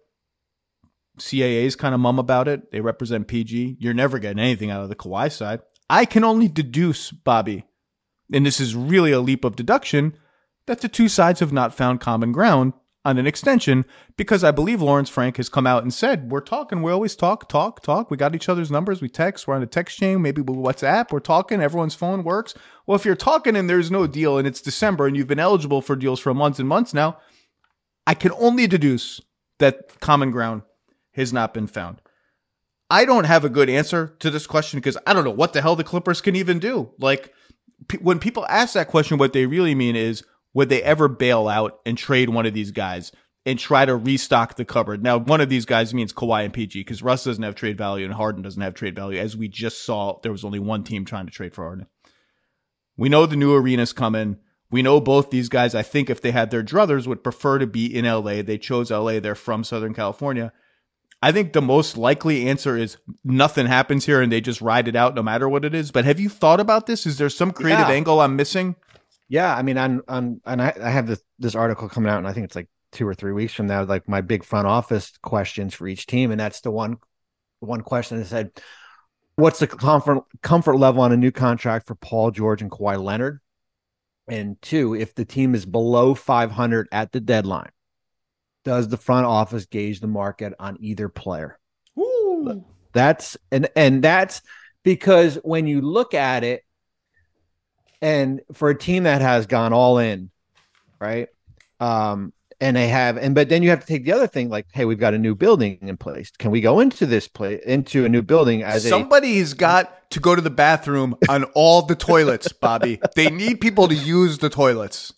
C A A's kind of mum about it. They represent P G. You're never getting anything out of the Kawhi side. I can only deduce, Bobby, and this is really a leap of deduction, that the two sides have not found common ground on an extension, because I believe Lawrence Frank has come out and said, we're talking, we always talk, talk, talk. We got each other's numbers, we text, we're on a text chain, maybe with WhatsApp, we're talking, everyone's phone works. Well, if you're talking and there's no deal and it's December and you've been eligible for deals for months and months now, I can only deduce that common ground has not been found. I don't have a good answer to this question because I don't know what the hell the Clippers can even do. Like, p- when people ask that question, what they really mean is, would they ever bail out and trade one of these guys and try to restock the cupboard? Now, one of these guys means Kawhi and P G, because Russ doesn't have trade value and Harden doesn't have trade value. As we just saw, there was only one team trying to trade for Harden. We know the new arena's coming. We know both these guys, I think if they had their druthers, would prefer to be in L A. They chose L A. They're from Southern California. I think the most likely answer is nothing happens here and they just ride it out no matter what it is. But have you thought about this? Is there some creative Yeah. angle I'm missing? Yeah, I mean, on on and I, I have this this article coming out, and I think it's like two or three weeks from now. Like my big front office questions for each team, and that's the one one question that said, "What's the comfort comfort level on a new contract for Paul George and Kawhi Leonard?" And two, if the team is below five hundred at the deadline, does the front office gauge the market on either player? Ooh. That's and and that's because when you look at it. And for a team that has gone all in, right? Um, and they have, and but then you have to take the other thing, like, hey, we've got a new building in place. Can we go into this place, into a new building as Somebody's a, got to go to the bathroom on all the toilets, Bobby. They need people to use the toilets.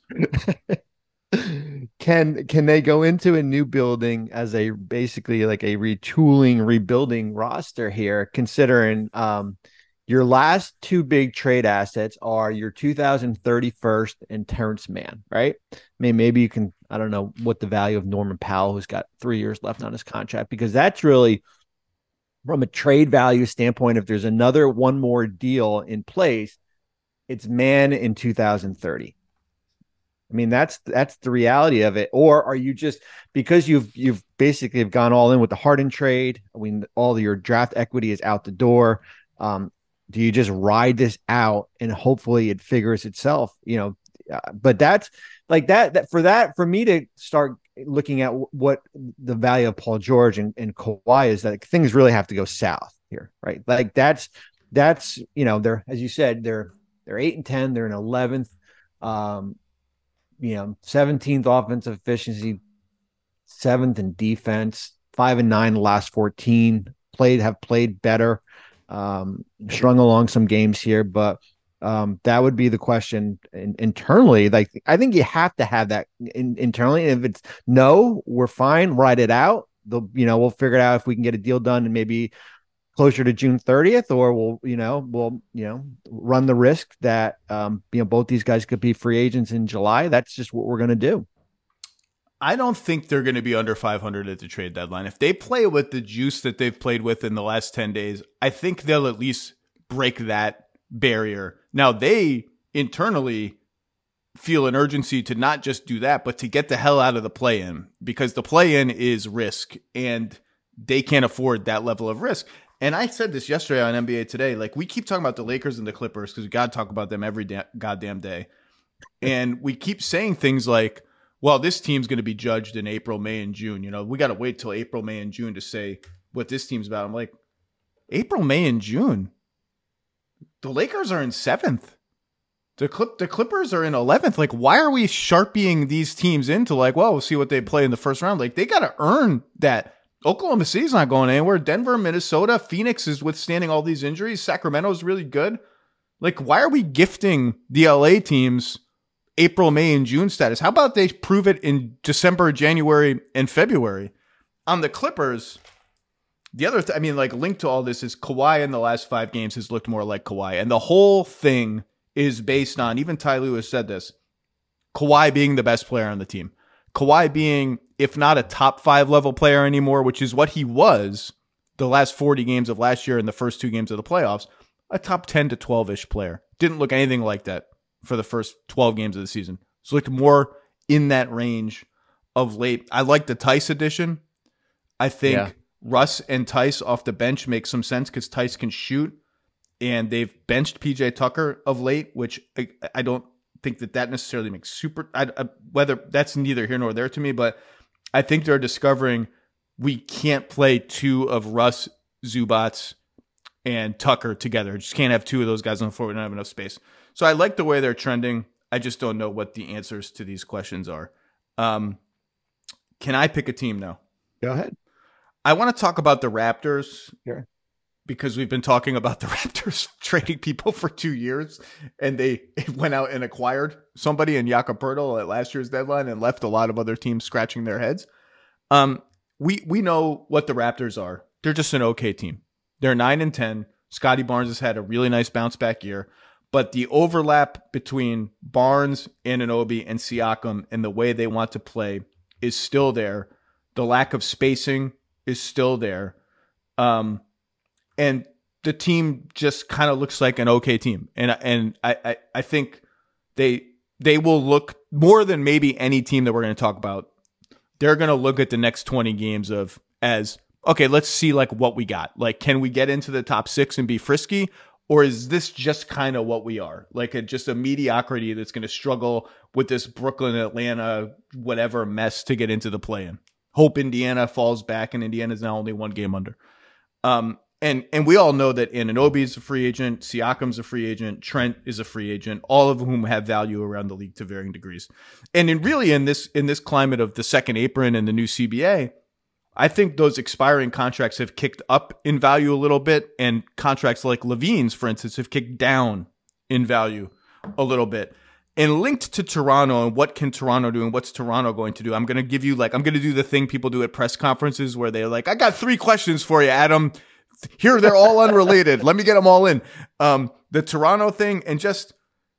can can they go into a new building as a basically like a retooling, rebuilding roster here, considering um your last two big trade assets are your two thousand thirty-first and Terrence Mann, right? I mean, maybe you can, I don't know what the value of Norman Powell, who's got three years left on his contract, because that's really, from a trade value standpoint, if there's another one more deal in place, it's Mann in two thousand thirty. I mean, that's that's the reality of it. Or are you just, because you've you've basically have gone all in with the Harden trade, I mean, all of your draft equity is out the door. Um, Do you just ride this out and hopefully it figures itself, you know, uh, but that's like that, that for that, for me to start looking at w- what the value of Paul George and, and Kawhi is, that like, things really have to go south here, right? Like that's, that's, you know, they're, as you said, they're, they're eight and ten, they're in eleventh, um, you know, seventeenth offensive efficiency, seventh in defense, five and nine, the last fourteen, played, have played better. Um, strung along some games here, but um, that would be the question in, internally. Like, I think you have to have that in, internally. If it's no, we're fine, ride it out. The you know, we'll figure it out if we can get a deal done and maybe closer to June thirtieth, or we'll you know we'll you know run the risk that um, you know both these guys could be free agents in July. That's just what we're gonna do. I don't think they're going to be under five hundred at the trade deadline. If they play with the juice that they've played with in the last ten days, I think they'll at least break that barrier. Now, they internally feel an urgency to not just do that, but to get the hell out of the play-in, because the play-in is risk, and they can't afford that level of risk. And I said this yesterday on N B A Today. Like, we keep talking about the Lakers and the Clippers because we got to talk about them every da- goddamn day. And we keep saying things like, well, this team's going to be judged in April, May, and June. You know, we got to wait till April, May, and June to say what this team's about. I'm like, April, May, and June? The Lakers are in seventh. The Clip, the Clippers are in eleventh. Like, why are we sharpieing these teams into like, well, we'll see what they play in the first round? Like, they got to earn that. Oklahoma City's not going anywhere. Denver, Minnesota, Phoenix is withstanding all these injuries. Sacramento's really good. Like, why are we gifting the L A teams April, May, and June status? How about they prove it in December, January, and February? On the Clippers, the other, th- I mean, like, linked to all this is Kawhi in the last five games has looked more like Kawhi. And the whole thing is based on, even Ty Lue said this, Kawhi being the best player on the team. Kawhi being, if not a top five level player anymore, which is what he was the last forty games of last year and the first two games of the playoffs, a top ten to twelve-ish player. Didn't look anything like that for the first twelve games of the season. So looked more in that range of late. I like the Tice addition. I think yeah. Russ and Tice off the bench make some sense because Tice can shoot. and they've benched P J Tucker of late, which I, I don't think that that necessarily makes super, I, I, whether that's neither here nor there to me, but I think they're discovering we can't play two of Russ, Zubats, and Tucker together. Just can't have two of those guys on the floor. We don't have enough space. So I like the way they're trending. I just don't know what the answers to these questions are. Um, can I pick a team now? Go ahead. I want to talk about the Raptors. Sure. Because we've been talking about the Raptors trading people for two years, and they went out and acquired somebody in Jakob Poeltl at last year's deadline and left a lot of other teams scratching their heads. Um, we we know what the Raptors are. They're just an okay team. They're nine and ten. Scotty Barnes has had a really nice bounce back year, but the overlap between Barnes, Anunoby, and Siakam and the way they want to play is still there. The lack of spacing is still there. Um, And the team just kind of looks like an okay team. And and I, I, I think they they will look more than maybe any team that we're going to talk about. They're going to look at the next twenty games of as, okay, let's see like what we got. Like, can we get into the top six and be frisky? Or is this just kind of what we are? Like a, just a mediocrity that's going to struggle with this Brooklyn, Atlanta, whatever mess to get into the play-in. Hope Indiana falls back, and Indiana's now only one game under. Um, And and we all know that Anunoby is a free agent, Siakam's a free agent, Trent is a free agent, all of whom have value around the league to varying degrees. And in really in this in this climate of the second apron and the new C B A, I think those expiring contracts have kicked up in value a little bit, and contracts like Levine's, for instance, have kicked down in value a little bit. And linked to Toronto and what can Toronto do and what's Toronto going to do, I'm going to give you like, I'm going to do the thing people do at press conferences where they're like, I got three questions for you, Adam. Here, they're all unrelated. Let me get them all in. Um, the Toronto thing, and just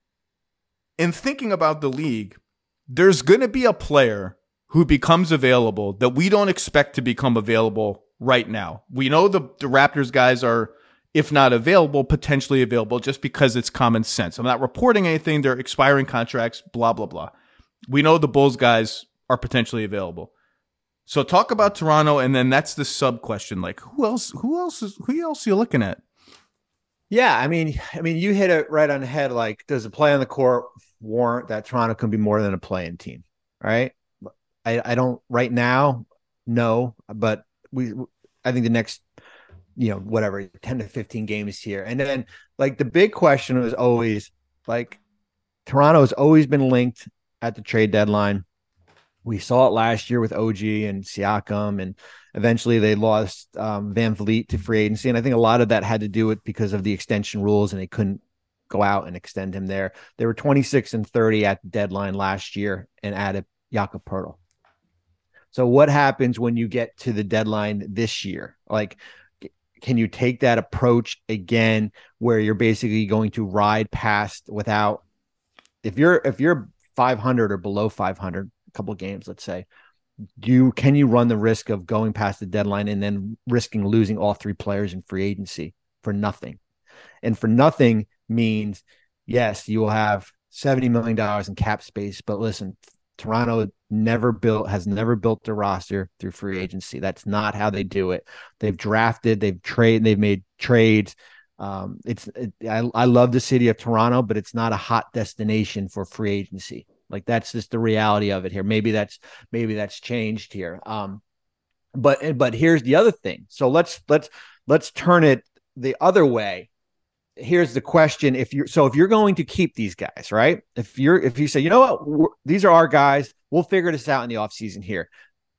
in thinking about the league, there's going to be a player who becomes available that we don't expect to become available right now. We know the, the Raptors guys are, if not available, potentially available just because it's common sense. I'm not reporting anything. They're expiring contracts, blah, blah, blah. We know the Bulls guys are potentially available. So talk about Toronto, and then that's the sub question. Like, who else? Who else is? Who else are you looking at? Yeah, I mean, I mean, you hit it right on the head. Like, does a play on the court warrant that Toronto can be more than a play-in team? Right? I, I don't right now. No, but we. I think the next, you know, whatever, ten to fifteen games here, and then like the big question was always like, Toronto has always been linked at the trade deadline. We saw it last year with O G and Siakam, and eventually they lost um, Van Vliet to free agency. And I think a lot of that had to do with because of the extension rules, and they couldn't go out and extend him there. They were twenty-six and thirty at the deadline last year and added Jakob Poeltl. So what happens when you get to the deadline this year? Like, can you take that approach again, where you're basically going to ride past without, if you're if you're five hundred or below five hundred, couple of games, let's say, do you can you run the risk of going past the deadline and then risking losing all three players in free agency for nothing? And for nothing means, yes, you will have seventy million dollars in cap space, but listen, Toronto never built has never built a roster through free agency. That's not how they do it. They've drafted, they've traded, they've made trades. Um, it's it, I, I love the city of Toronto, but it's not a hot destination for free agency. Like, that's just the reality of it here. Maybe that's maybe that's changed here. Um, but but here's the other thing. So let's let's let's turn it the other way. Here's the question: If you're so if you're going to keep these guys, right? If you're if you say, you know what, we're, these are our guys, we'll figure this out in the offseason here.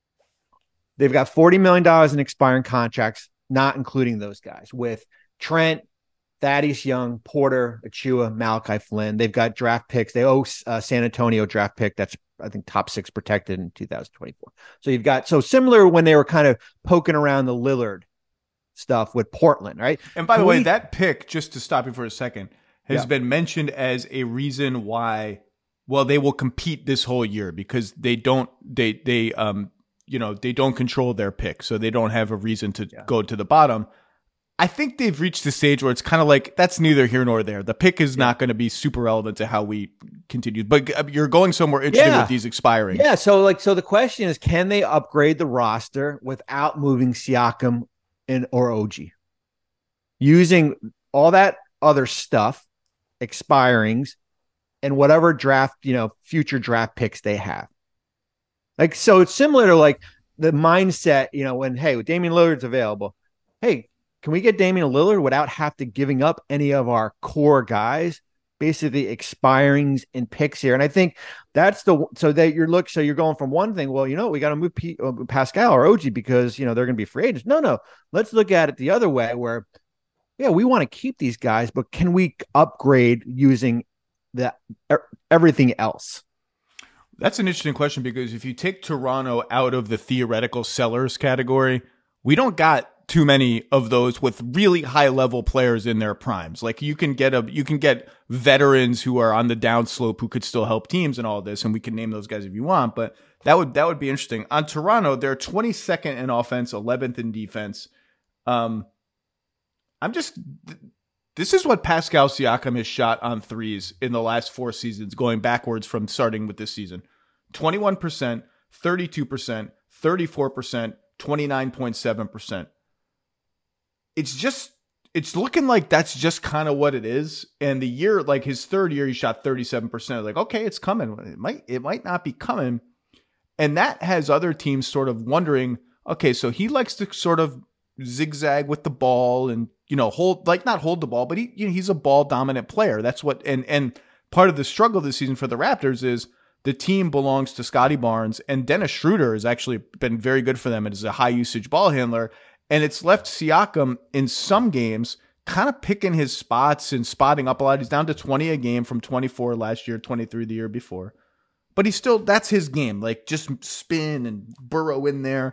They've got forty million dollars in expiring contracts, not including those guys, with Trent, Thaddeus Young, Porter, Achua, Malachi Flynn. They've got draft picks. They owe uh, San Antonio draft pick. That's, I think, top six protected in two thousand twenty-four. So you've got, so similar when they were kind of poking around the Lillard stuff with Portland, right? And by the Can way, we, that pick, just to stop you for a second, has yeah. been mentioned as a reason why, well, they will compete this whole year because they don't, they, they, um, you know, they don't control their pick. So they don't have a reason to yeah. go to the bottom. I think they've reached the stage where it's kind of like, that's neither here nor there. The pick is yeah. not going to be super relevant to how we continue, but you're going somewhere interesting yeah. with these expiring. Yeah. So like, so the question is, can they upgrade the roster without moving Siakam and or O G? Using all that other stuff, expirings, and whatever draft, you know, future draft picks they have. Like, so it's similar to like the mindset, you know, when, hey, Damian Lillard's available. Hey, can we get Damian Lillard without have to giving up any of our core guys, basically expirings and picks here? And I think that's the, so that you're look, so you're going from one thing, well, you know, we got to move P, uh, Pascal or O G because, you know, they're going to be free agents. No, no, let's look at it the other way where, yeah, we want to keep these guys, but can we upgrade using the everything else? That's an interesting question because if you take Toronto out of the theoretical sellers category, we don't got too many of those with really high level players in their primes. Like you can get a, you can get veterans who are on the downslope who could still help teams and all this. And we can name those guys if you want, but that would, that would be interesting. On Toronto, they're twenty-second in offense, eleventh in defense. Um, I'm just, this is what Pascal Siakam has shot on threes in the last four seasons, going backwards from starting with this season. twenty-one percent, thirty-two percent, thirty-four percent, twenty-nine point seven percent. It's just, it's looking like that's just kind of what it is. And the year, like his third year, he shot thirty-seven percent. Like, okay, it's coming. It might, it might not be coming. And that has other teams sort of wondering, okay, so he likes to sort of zigzag with the ball and, you know, hold, like not hold the ball, but he, you know, he's a ball dominant player. That's what, and, and part of the struggle this season for the Raptors is the team belongs to Scotty Barnes, and Dennis Schroeder has actually been very good for them and is a high usage ball handler. And it's left Siakam in some games kind of picking his spots and spotting up a lot. He's down to twenty a game from twenty-four last year, twenty-three the year before. But he's still, that's his game. Like just spin and burrow in there.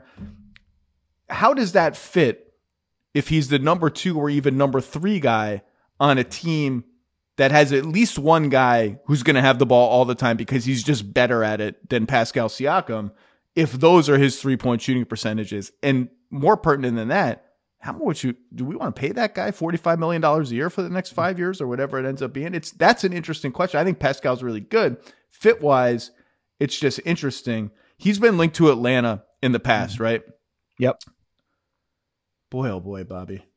How does that fit if he's the number two or even number three guy on a team that has at least one guy who's going to have the ball all the time because he's just better at it than Pascal Siakam, if those are his three-point shooting percentages? And more pertinent than that, how much you, do we want to pay that guy forty-five million dollars a year for the next five years or whatever it ends up being? It's that's an interesting question. I think Pascal's really good. Fit-wise, it's just interesting. He's been linked to Atlanta in the past, right? Yep. Boy, oh boy, Bobby.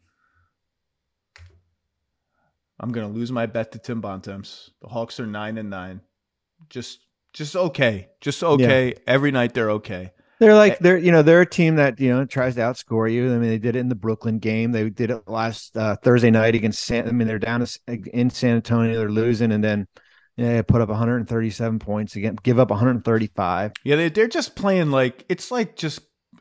I'm going to lose my bet to Tim Bontemps. The Hawks are nine and nine. Just, just okay. Just okay. Yeah. Every night they're okay. They're like, they're, you know, they're a team that, you know, tries to outscore you. I mean, they did it in the Brooklyn game. They did it last uh, Thursday night against San, I mean, they're down in San Antonio, they're losing. And then, yeah, put up one hundred thirty-seven points again, give up one hundred thirty-five. Yeah. They, they're just playing like, it's like just,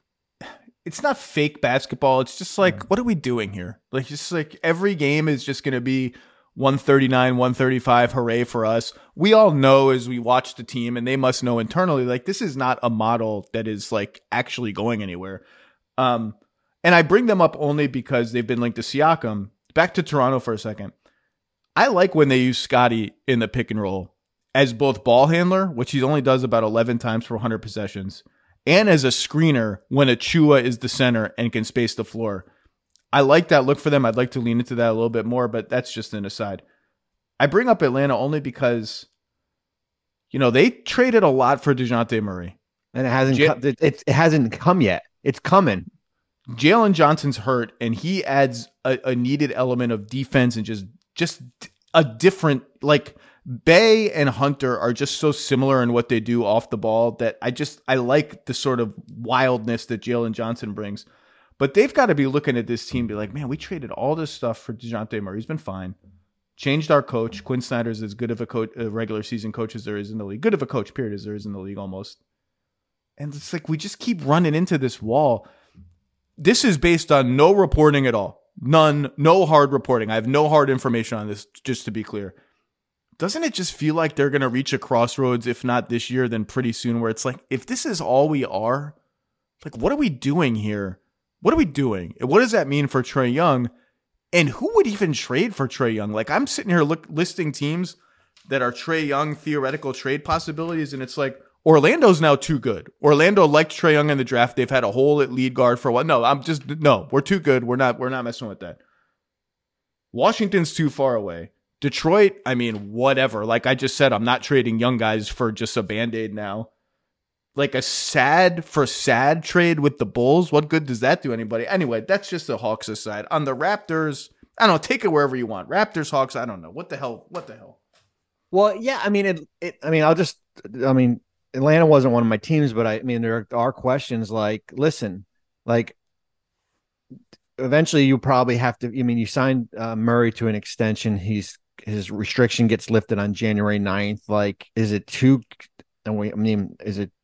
it's not fake basketball. It's just like, yeah. What are we doing here? Like, just like every game is just going to be one thirty-nine, one thirty-five. Hooray for us. We all know as we watch the team, and they must know internally, like this is not a model that is like actually going anywhere. Um, and I bring them up only because they've been linked to Siakam. Back to Toronto for a second. I like when they use Scotty in the pick and roll as both ball handler, which he only does about eleven times per one hundred possessions, and as a screener when Achua is the center and can space the floor. I like that look for them. I'd like to lean into that a little bit more, but that's just an aside. I bring up Atlanta only because, you know, they traded a lot for DeJounte Murray. And it hasn't, J- come, it, it hasn't come yet. It's coming. Jalen Johnson's hurt, and he adds a, a needed element of defense and just, just a different, like, Bay and Hunter are just so similar in what they do off the ball that I just, I like the sort of wildness that Jalen Johnson brings. But they've got to be looking at this team and be like, man, we traded all this stuff for DeJounte Murray. He's been fine. Changed our coach. Quinn Snyder's as good of a, coach, a regular season coach as there is in the league. Good of a coach, period, as there is in the league almost. And it's like we just keep running into this wall. This is based on no reporting at all. None, no hard reporting. I have no hard information on this, just to be clear. Doesn't it just feel like they're going to reach a crossroads, if not this year, then pretty soon, where it's like, if this is all we are, like, what are we doing here? What are we doing? What does that mean for Trae Young? And who would even trade for Trae Young? Like, I'm sitting here look, listing teams that are Trae Young theoretical trade possibilities, and it's like, Orlando's now too good. Orlando liked Trae Young in the draft. They've had a hole at lead guard for a while. No, I'm just, no, we're too good. We're not, we're not messing with that. Washington's too far away. Detroit, I mean, whatever. Like I just said, I'm not trading young guys for just a Band-Aid now. Like a sad for sad trade with the Bulls. What good does that do anybody? Anyway, that's just the Hawks aside. On the Raptors, I don't know. Take it wherever you want. Raptors, Hawks. I don't know. What the hell? What the hell? Well, yeah. I mean, it. it I mean, I'll just. I mean, Atlanta wasn't one of my teams, but I, I mean, there are questions like, listen, like, eventually you probably have to. I mean, you signed uh, Murray to an extension. He's his restriction gets lifted on January ninth. Like, is it too? And we. I mean, is it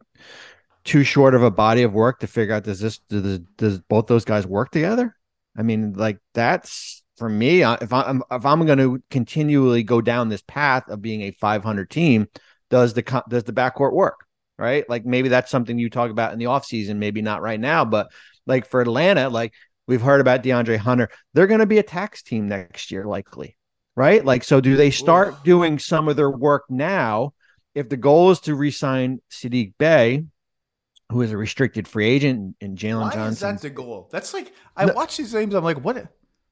too short of a body of work to figure out does this does, does both those guys work together? I mean, like that's. For me, if I'm if I'm going to continually go down this path of being a five hundred team, does the does the backcourt work, right? Like maybe that's something you talk about in the offseason, maybe not right now, but like for Atlanta, like we've heard about DeAndre Hunter, they're going to be a tax team next year, likely, right? Like, so do they start Ooh. doing some of their work now? If the goal is to re-sign Saddiq Bey, who is a restricted free agent, and Jalen Johnson, is that the goal? That's like I no, watch these names, I'm like, what?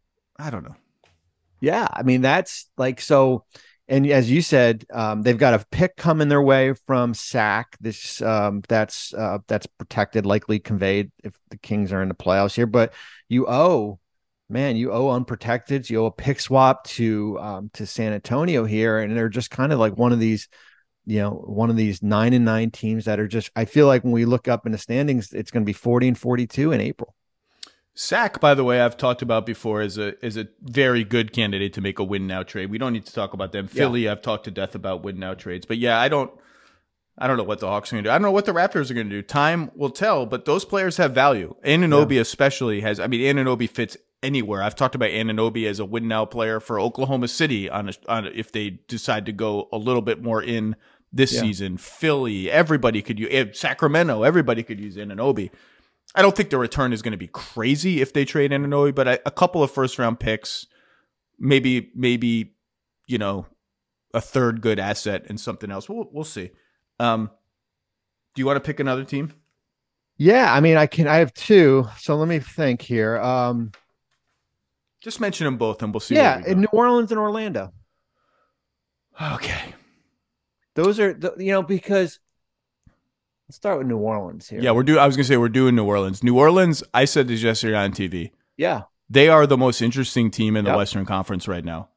I don't know. Yeah, I mean, that's like so. And as you said, um, they've got a pick coming their way from S A C. This um, that's uh, that's protected, likely conveyed if the Kings are in the playoffs here. But you owe, man, you owe unprotected. You owe a pick swap to um, to San Antonio here, and they're just kind of like one of these, you know, one of these nine and nine teams that are just. I feel like when we look up in the standings, it's going to be forty and forty-two in April. S A C, by the way, I've talked about before, is a is a very good candidate to make a win now trade. We don't need to talk about them. Yeah. Philly, I've talked to death about win now trades, but yeah, I don't, I don't know what the Hawks are going to do. I don't know what the Raptors are going to do. Time will tell, but those players have value. Anunoby yeah. especially has. I mean, Anunoby fits anywhere. I've talked about Anunoby as a win now player for Oklahoma City on, a, on a, if they decide to go a little bit more in this yeah. season. Philly, everybody could use Sacramento. Everybody could use Anunoby. I don't think the return is going to be crazy if they trade Anunoby, but I, a couple of first round picks, maybe, maybe, you know, a third good asset and something else. We'll we'll see. Um, do you want to pick another team? Yeah, I mean, I can. I have two, so let me think here. Um, Just mention them both, and we'll see. Yeah, where we go. In New Orleans and Orlando. Okay, those are the, you know because. Let's start with New Orleans here. Yeah, we're doing. I was gonna say we're doing New Orleans. New Orleans. I said this yesterday on T V. Yeah, they are the most interesting team in the yep. Western Conference right now.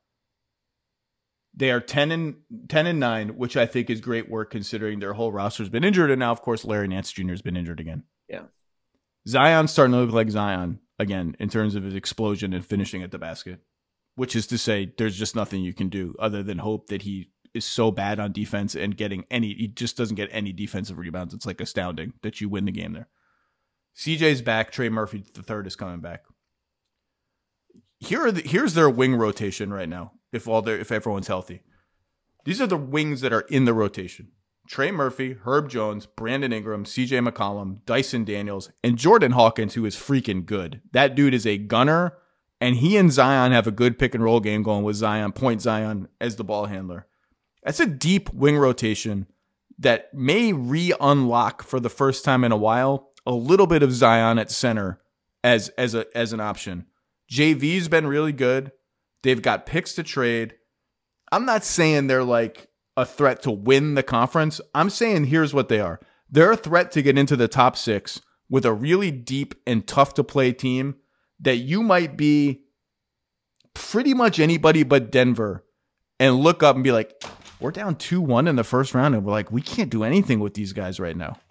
They are ten and ten and nine, which I think is great work considering their whole roster's been injured, and now of course Larry Nance Junior has been injured again. Yeah, Zion's starting to look like Zion again in terms of his explosion and finishing at the basket, which is to say, there's just nothing you can do other than hope that he is so bad on defense and getting any, he just doesn't get any defensive rebounds. It's like astounding that you win the game there. C J's back. Trey Murphy the third is coming back. Here are the, here's their wing rotation right now. If all their, if everyone's healthy, these are the wings that are in the rotation. Trey Murphy, Herb Jones, Brandon Ingram, C J McCollum, Dyson Daniels, and Jordan Hawkins, who is freaking good. That dude is a gunner, and he and Zion have a good pick and roll game going with Zion, point Zion as the ball handler. That's a deep wing rotation that may re-unlock for the first time in a while a little bit of Zion at center as as a as an option. J V's been really good. They've got picks to trade. I'm not saying they're like a threat to win the conference. I'm saying here's what they are. They're a threat to get into the top six with a really deep and tough to play team that you might be pretty much anybody but Denver and look up and be like, we're down two one in the first round, and we're like, we can't do anything with these guys right now.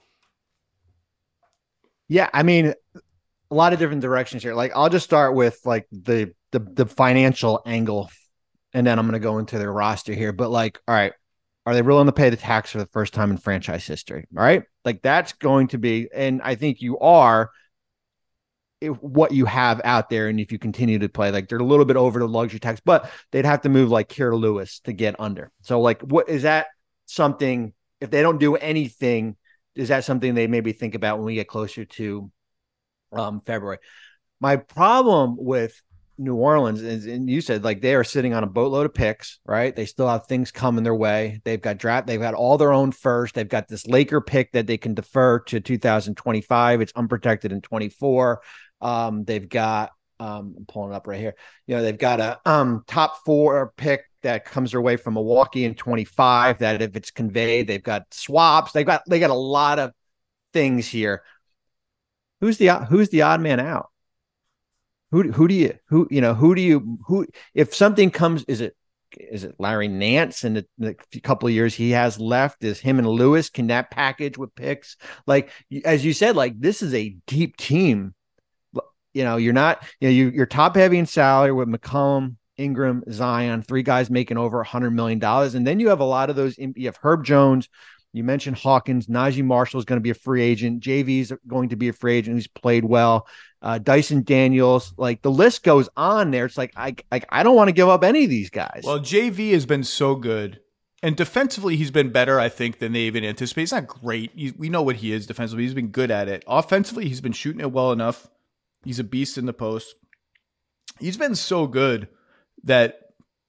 Yeah, I mean, a lot of different directions here. Like, I'll just start with like the the the financial angle, and then I'm going to go into their roster here. But like, all right, are they willing to pay the tax for the first time in franchise history? All right, like that's going to be, and I think you are. If, what you have out there, and if you continue to play, like they're a little bit over the luxury tax, but they'd have to move like Kira Lewis to get under. So like, what is that something, if they don't do anything, is that something they maybe think about when we get closer to um, February? My problem with New Orleans is, and you said like they are sitting on a boatload of picks, right? They still have things coming their way. They've got draft, they've got all their own first. They've got this Laker pick that they can defer to two thousand twenty-five. It's unprotected in twenty-four. Um, they've got, um, I'm pulling it up right here. You know, they've got a um, top four pick that comes their way from Milwaukee in twenty-five. That if it's conveyed, they've got swaps. They've got they got a lot of things here. Who's the who's the odd man out? Who who do you who you know who do you who if something comes, is it is it Larry Nance in the, the couple of years he has left? Is him and Lewis, can that package with picks? Like as you said, like this is a deep team. You know, you're not you know you you're top heavy in salary with McCollum, Ingram, Zion, three guys making over a hundred million dollars, and then you have a lot of those. You have Herb Jones. You mentioned Hawkins. Najee Marshall is going to be a free agent. J V is going to be a free agent who's played well. Uh, Dyson Daniels, like the list goes on there. It's like I, I, I don't want to give up any of these guys. Well, J V has been so good, and defensively he's been better, I think, than they even anticipated. He's not great. He, we know what he is defensively. He's been good at it. Offensively, he's been shooting it well enough. He's a beast in the post. He's been so good that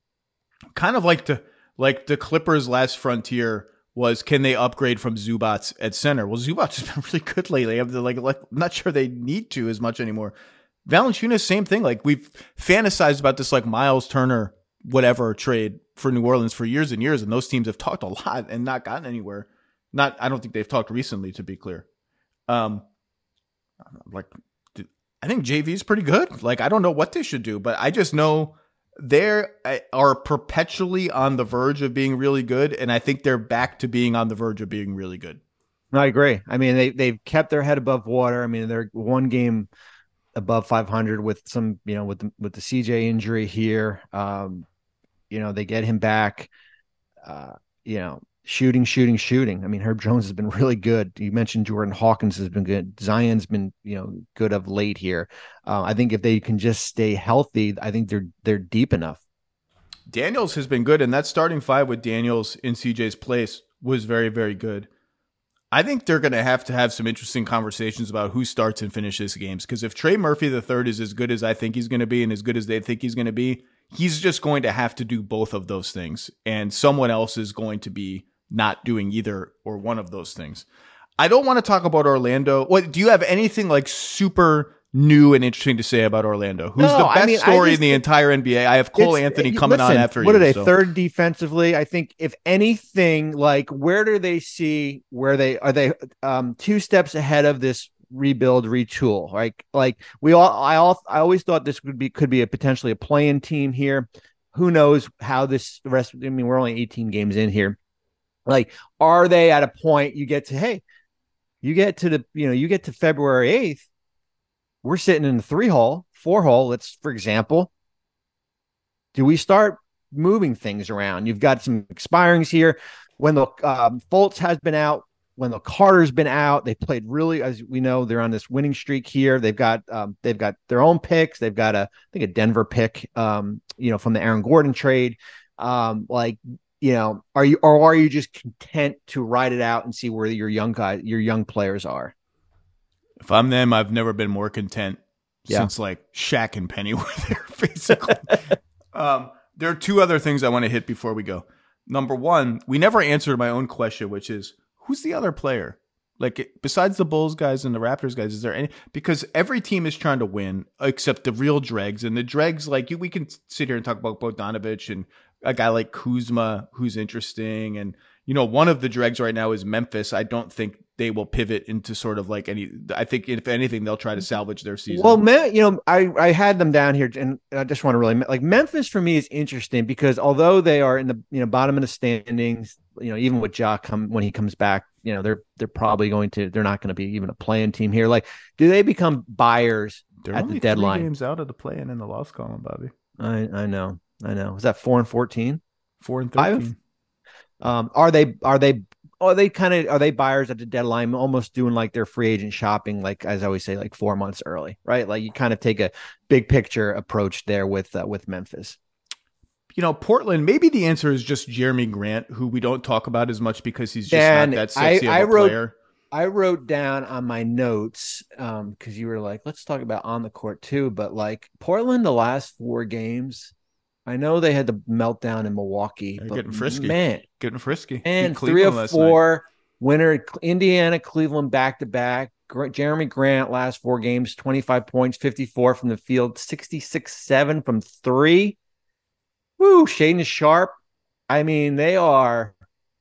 kind of like the like the Clippers' last frontier was, can they upgrade from Zubats at center? Well, Zubats has been really good lately. I'm like, like, I'm not sure they need to as much anymore. Valanciunas, same thing. Like we've fantasized about this like Miles Turner, whatever trade for New Orleans for years and years. And those teams have talked a lot and not gotten anywhere. Not, I don't think they've talked recently, to be clear. Um, like, I think J V is pretty good. Like, I don't know what they should do, but I just know they are perpetually on the verge of being really good, and I think they're back to being on the verge of being really good. I agree. I mean, they they've kept their head above water. I mean, they're one game above five hundred with some, you know, with the, with the C J injury here. Um, you know, they get him back. Uh, you know, shooting, shooting, shooting. I mean, Herb Jones has been really good. You mentioned Jordan Hawkins has been good. Zion's been, you know, good of late here. Uh, I think if they can just stay healthy, I think they're they're deep enough. Daniels has been good, and that starting five with Daniels in C J's place was very, very good. I think they're going to have to have some interesting conversations about who starts and finishes games, because if Trey Murphy the third is as good as I think he's going to be and as good as they think he's going to be, he's just going to have to do both of those things, and someone else is going to be not doing either or one of those things. I don't want to talk about Orlando. What do you have anything like super new and interesting to say about Orlando? Who's No, the best I mean, I story just- in the entire N B A? I have Cole It's- Anthony uh, coming listen, on after what you. are they, so. third defensively? I think if anything, like where do they see where they are they um two steps ahead of this rebuild, retool? Like like we all I all I always thought this would be could be a potentially a play-in team here. Who knows how this the rest? I mean, we're only eighteen games in here. Like, are they at a point you get to, hey, you get to the, you know, you get to February eighth, we're sitting in the three hole, four hole. Let's, for example, do we start moving things around? You've got some expirings here. When the um, Fultz has been out, when the Carter's been out, they played really, as we know, they're on this winning streak here. They've got, um, they've got their own picks. They've got a, I think a Denver pick, um, you know, from the Aaron Gordon trade. Um, like, you know, are you, or are you just content to ride it out and see where your young guys, your young players are? If I'm them, I've never been more content Yeah. since like Shaq and Penny were there, basically. um, there are two other things I want to hit before we go. Number one, we never answered my own question, which is, who's the other player? Like, besides the Bulls guys and the Raptors guys, is there any? Because every team is trying to win, except the real dregs. And the dregs, like, you, we can sit here and talk about Bogdanovich and a guy like Kuzma, who's interesting. And, you know, one of the dregs right now is Memphis. I don't think they will pivot into sort of like any, I think if anything, they'll try to salvage their season. Well, Me- you know, I, I had them down here, and I just want to really like Memphis for me is interesting because although they are in the you know bottom of the standings, you know, even with Ja come when he comes back, you know, they're they're probably going to they're not going to be even a play-in team here. Like, do they become buyers They're at only the deadline? three games out of the play-in in the loss column, Bobby. I I know, I know. Is that four and fourteen? Four and Five? thirteen. Um, are they are they are they kind of are they buyers at the deadline, almost doing like their free agent shopping, like as I always say, like four months early, right? Like you kind of take a big picture approach there with uh, with Memphis. You know, Portland, maybe the answer is just Jeremy Grant, who we don't talk about as much because he's just Dan, not that sexy I, of a I wrote, player. I wrote down on my notes um because you were like, let's talk about on the court too, but like Portland, the last four games. I know they had the meltdown in Milwaukee, They're but getting frisky. man, Getting frisky. and Beat three Cleveland of last four winner, Indiana, Cleveland back to back. Jeremy Grant last four games, twenty-five points, fifty-four from the field, sixty-six seven from three. Woo, Shaden Sharp. I mean, they are,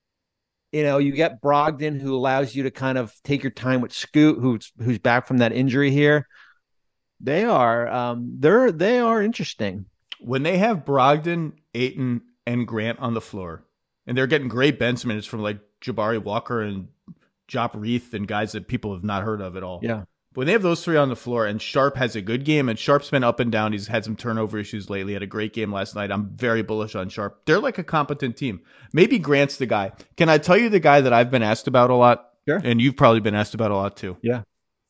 you know, you get Brogdon, who allows you to kind of take your time with Scoot, who's who's back from that injury here. They are. Um, they're they are interesting. When they have Brogdon, Ayton, and Grant on the floor, and they're getting great bench minutes from like Jabari Walker and Jop Reith and guys that people have not heard of at all. Yeah. When they have those three on the floor and Sharp has a good game, and Sharp's been up and down. He's had some turnover issues lately. Had a great game last night. I'm very bullish on Sharp. They're like a competent team. Maybe Grant's the guy. Can I tell you the guy that I've been asked about a lot? Sure. And you've probably been asked about a lot too. Yeah.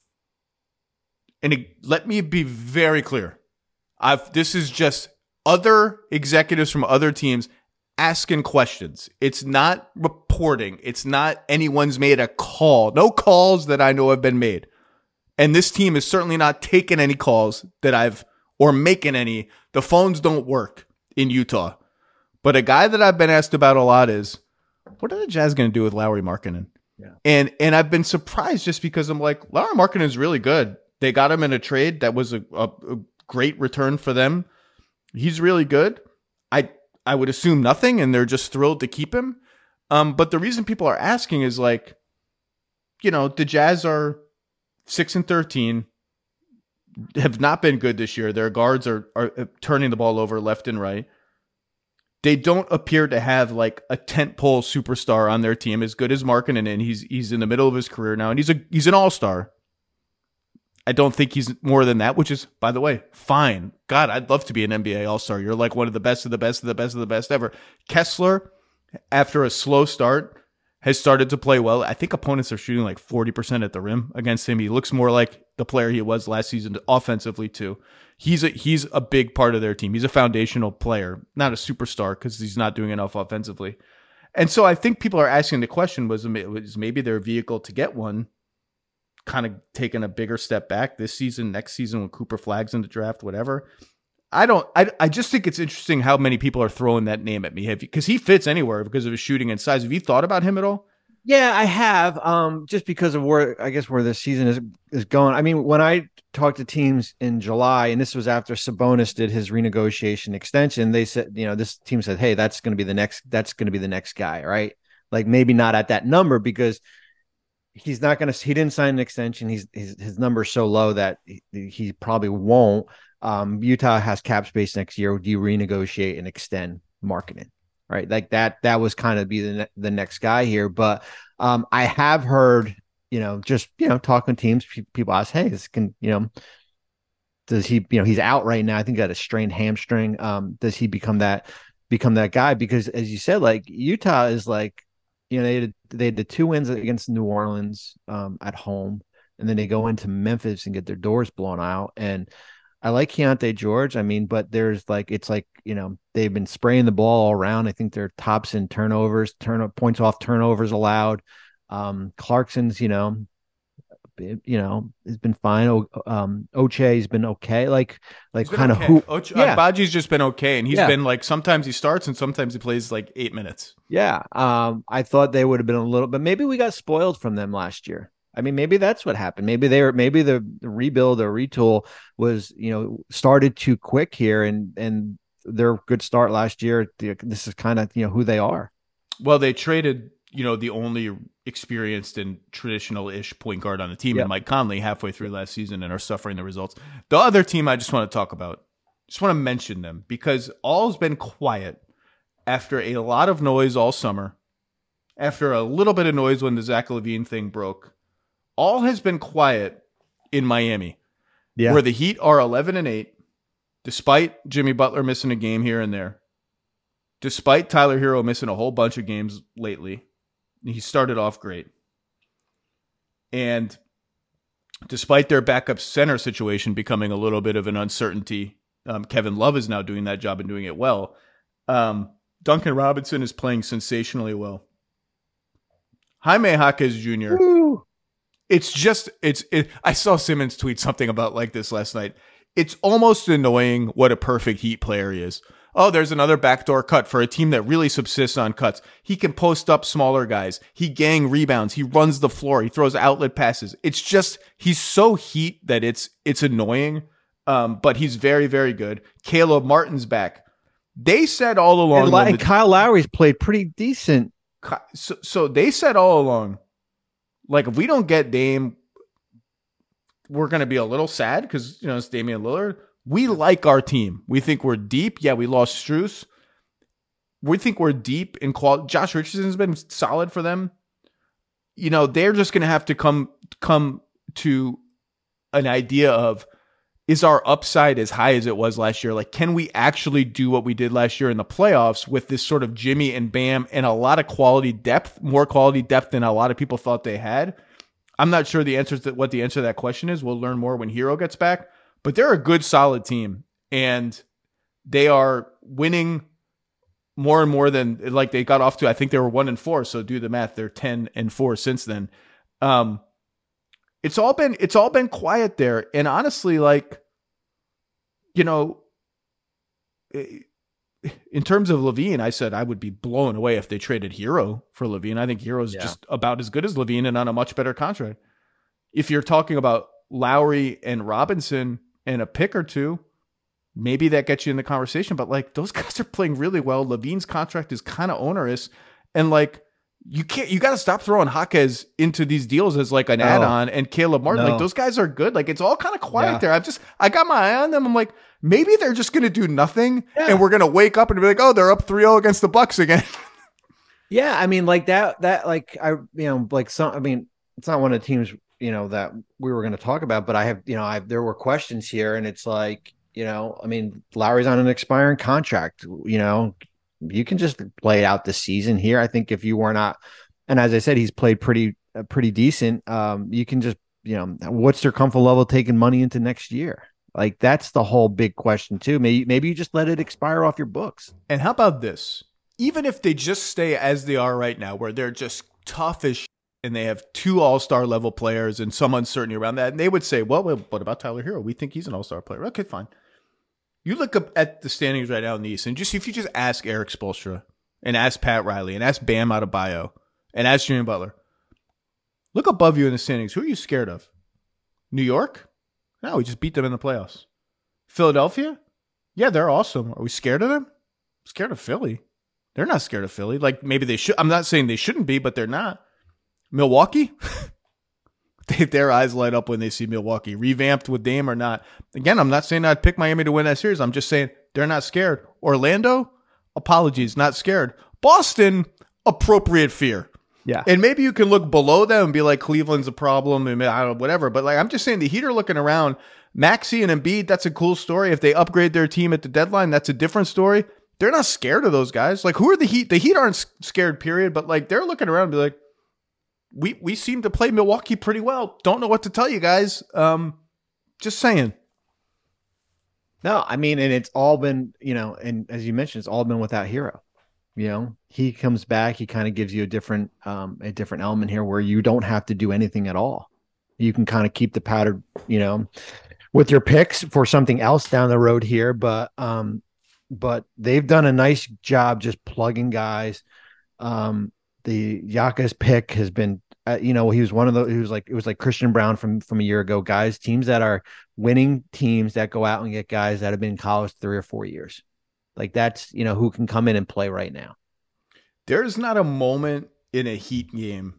And it, let me be very clear. I've this is just other executives from other teams asking questions. It's not reporting. It's not anyone's made a call. No calls that I know have been made. And this team is certainly not taking any calls that I've, or making any. The phones don't work in Utah. But a guy that I've been asked about a lot is, what are the Jazz going to do with Lauri Markkanen? Yeah. And and I've been surprised just because I'm like, Lauri Markkanen is really good. They got him in a trade that was a, a, a great return for them. He's really good. I I would assume nothing, and they're just thrilled to keep him. Um, but the reason people are asking is like, you know, the Jazz are six and thirteen, have not been good this year. Their guards are are turning the ball over left and right. They don't appear to have like a tentpole superstar on their team as good as Markkanen, and he's he's in the middle of his career now, and he's a he's an all-star. I don't think he's more than that, which is, by the way, fine. God, I'd love to be an N B A all-star. You're like one of the best of the best of the best of the best ever. Kessler, after a slow start, has started to play well. I think opponents are shooting like forty percent at the rim against him. He looks more like the player he was last season offensively too. He's a, he's a big part of their team. He's a foundational player, not a superstar because he's not doing enough offensively. And so I think people are asking the question, was, was maybe their vehicle to get one kind of taking a bigger step back this season, next season when Cooper Flagg's in the draft, whatever. I don't, I, I just think it's interesting how many people are throwing that name at me. Have you, because he fits anywhere because of his shooting and size. Have you thought about him at all? Yeah, I have. Um, just because of where I guess where the season is is going. I mean, when I talked to teams in July, and this was after Sabonis did his renegotiation extension, they said, you know, this team said, hey, that's going to be the next, that's going to be the next guy, right? Like maybe not at that number because he's not going to, he didn't sign an extension. He's his his number's so low that he, he probably won't. Um, Utah has cap space next year. Do you renegotiate and extend Markkanen? Right. Like that, that was kind of be the, ne- the next guy here. But um, I have heard, you know, just, you know, talking to teams, pe- people ask, hey, this can, you know, does he, you know, he's out right now. I think he got a strained hamstring. Um, does he become that, become that guy? Because as you said, like Utah is like, you know, they had, they had the two wins against New Orleans um, at home, and then they go into Memphis and get their doors blown out. And I like Keontae George. I mean, but there's like, it's like, you know, they've been spraying the ball all around. I think they're tops in turnovers, turn points off turnovers allowed. Um, Clarkson's, you know, you know, has been fine. O, um, Oche's been okay. Like, like kind of okay. who, Oche, yeah. Agbaji's just been okay. And he's Yeah. been like, sometimes he starts and sometimes he plays like eight minutes. Yeah. Um, I thought they would have been a little, but maybe we got spoiled from them last year. I mean, maybe that's what happened. Maybe they were, maybe the, the rebuild or retool was, you know, started too quick here, and and their good start last year. This is kind of, you know, who they are. Well, they traded, you know, the only experienced and traditional-ish point guard on the team, Yep. and Mike Conley halfway through last season, and are suffering the results. The other team I just want to talk about, just want to mention them because all's been quiet after a lot of noise all summer, after a little bit of noise when the Zach LaVine thing broke. All has been quiet in Miami, Yeah. where the Heat are eleven and eight, despite Jimmy Butler missing a game here and there, despite Tyler Hero missing a whole bunch of games lately. He started off great. And despite their backup center situation becoming a little bit of an uncertainty, um, Kevin Love is now doing that job and doing it well. Um, Duncan Robinson is playing sensationally well. Jaime Jaquez Junior Woo. It's just, it's, it, I saw Simmons tweet something about like this last night. It's almost annoying what a perfect Heat player he is. Oh, there's another backdoor cut for a team that really subsists on cuts. He can post up smaller guys. He gang rebounds. He runs the floor. He throws outlet passes. It's just, he's so Heat that it's, it's annoying. Um, but he's very, very good. Caleb Martin's back. They said all along. And, when and the, Kyle Lowry's played pretty decent. so, so they said all along, like, if we don't get Dame, we're going to be a little sad because, you know, it's Damian Lillard. We like our team. We think we're deep. Yeah, we lost Strus. We think we're deep in quality. Josh Richardson's been solid for them. You know, they're just going to have to come come to an idea of, is our upside as high as it was last year? Like, can we actually do what we did last year in the playoffs with this sort of Jimmy and Bam and a lot of quality depth, more quality depth than a lot of people thought they had? I'm not sure the answer to what the answer to that question is. We'll learn more when Hero gets back, but they're a good, solid team, and they are winning more and more than like they got off to. I think they were one and four. So do the math. They're ten and four since then. Um, it's all been, it's all been quiet there. And honestly, like, you know, in terms of LaVine, I said I would be blown away if they traded Hero for LaVine. I think Hero's yeah. just about as good as LaVine and on a much better contract. If you're talking about Lowry and Robinson and a pick or two, maybe that gets you in the conversation. But like, those guys are playing really well. LaVine's contract is kind of onerous, and like, you can't, you got to stop throwing Jaquez into these deals as like an no. add-on, and Caleb Martin. No. Like, those guys are good. Like, it's all kind of quiet yeah. there. I've just, I got my eye on them. I'm like, maybe they're just going to do nothing yeah. and we're going to wake up and be like, oh, they're up three oh against the Bucks again. Yeah. I mean, like that, that, like, I, you know, like some, I mean, it's not one of the teams, you know, that we were going to talk about, but I have, you know, I there were questions here, and it's like, you know, I mean, Lowry's on an expiring contract, you know, you can just play it out this season here. I think if you were not, and as I said, he's played pretty, uh, pretty decent. Um, you can just, you know, what's their comfort level taking money into next year? Like, that's the whole big question too. Maybe, maybe you just let it expire off your books. And how about this? Even if they just stay as they are right now, where they're just tough as shit, and they have two all-star level players and some uncertainty around that, and they would say, well, what about Tyler Hero? We think he's an all-star player. Okay, fine. You look up at the standings right now in the East, and just if you just ask Eric Spoelstra and ask Pat Riley and ask Bam Adebayo and ask Jimmy Butler, look above you in the standings. Who are you scared of? New York? No, we just beat them in the playoffs. Philadelphia? Yeah, they're awesome. Are we scared of them? Scared of Philly? They're not scared of Philly. Like, maybe they should. I'm not saying they shouldn't be, but they're not. Milwaukee? they, their eyes light up when they see Milwaukee, revamped with Dame or not. Again, I'm not saying I'd pick Miami to win that series. I'm just saying they're not scared. Orlando? Apologies, not scared. Boston? Appropriate fear. Yeah. And maybe you can look below them and be like, Cleveland's a problem and I don't know, whatever. But like, I'm just saying the Heat are looking around. Maxey and Embiid, that's a cool story. If they upgrade their team at the deadline, that's a different story. They're not scared of those guys. Like, who are the Heat? The Heat aren't scared, period. But like, they're looking around and be like, we we seem to play Milwaukee pretty well. Don't know what to tell you guys. Um, just saying. No, I mean, and it's all been, you know, and as you mentioned, it's all been without Hero. You know, he comes back, he kind of gives you a different, um, a different element here where you don't have to do anything at all. You can kind of keep the powder, you know, with your picks for something else down the road here. But, um, but they've done a nice job just plugging guys. Um, the Jaquez pick has been, uh, you know, he was one of those, he was like, it was like Christian Brown from, from a year ago, guys, teams that are winning teams that go out and get guys that have been in college three or four years. Like, that's, you know, who can come in and play right now. There's not a moment in a Heat game,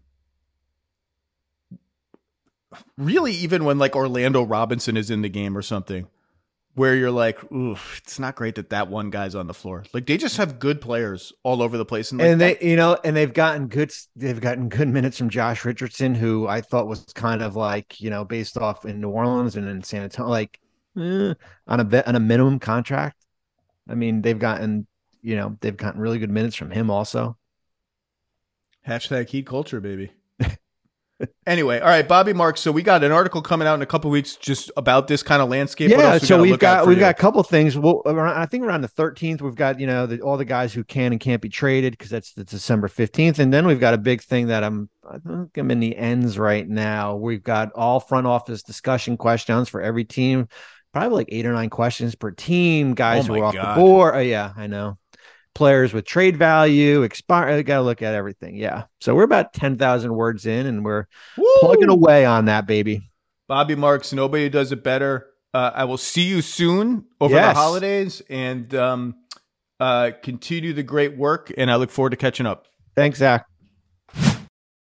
really, even when like Orlando Robinson is in the game or something, where you're like, ooh, it's not great that that one guy's on the floor. Like, they just have good players all over the place. And, like, and they, that- you know, and they've gotten good, they've gotten good minutes from Josh Richardson, who I thought was kind of like, you know, based off in New Orleans and in San Antonio, like eh, on a on a minimum contract. I mean, they've gotten, you know, they've gotten really good minutes from him also. Hashtag Heat culture, baby. Anyway, all right, Bobby Marks. So we got an article coming out in a couple of weeks just about this kind of landscape. Yeah, we so we've got we've you? got a couple things. Well, around, I think around the thirteenth, we've got, you know, the, all the guys who can and can't be traded, because that's the December fifteenth, and then we've got a big thing that I'm I think I'm in the ends right now. We've got all front office discussion questions for every team, probably like eight or nine questions per team. Guys oh who are off God. the board. Oh yeah, I know. Players with trade value, expire. Got to look at everything. Yeah. So we're about ten thousand words in, and we're Woo! plugging away on that, baby. Bobby Marks, nobody does it better. Uh, I will see you soon over yes. the holidays, and um, uh, continue the great work. And I look forward to catching up. Thanks, Zach.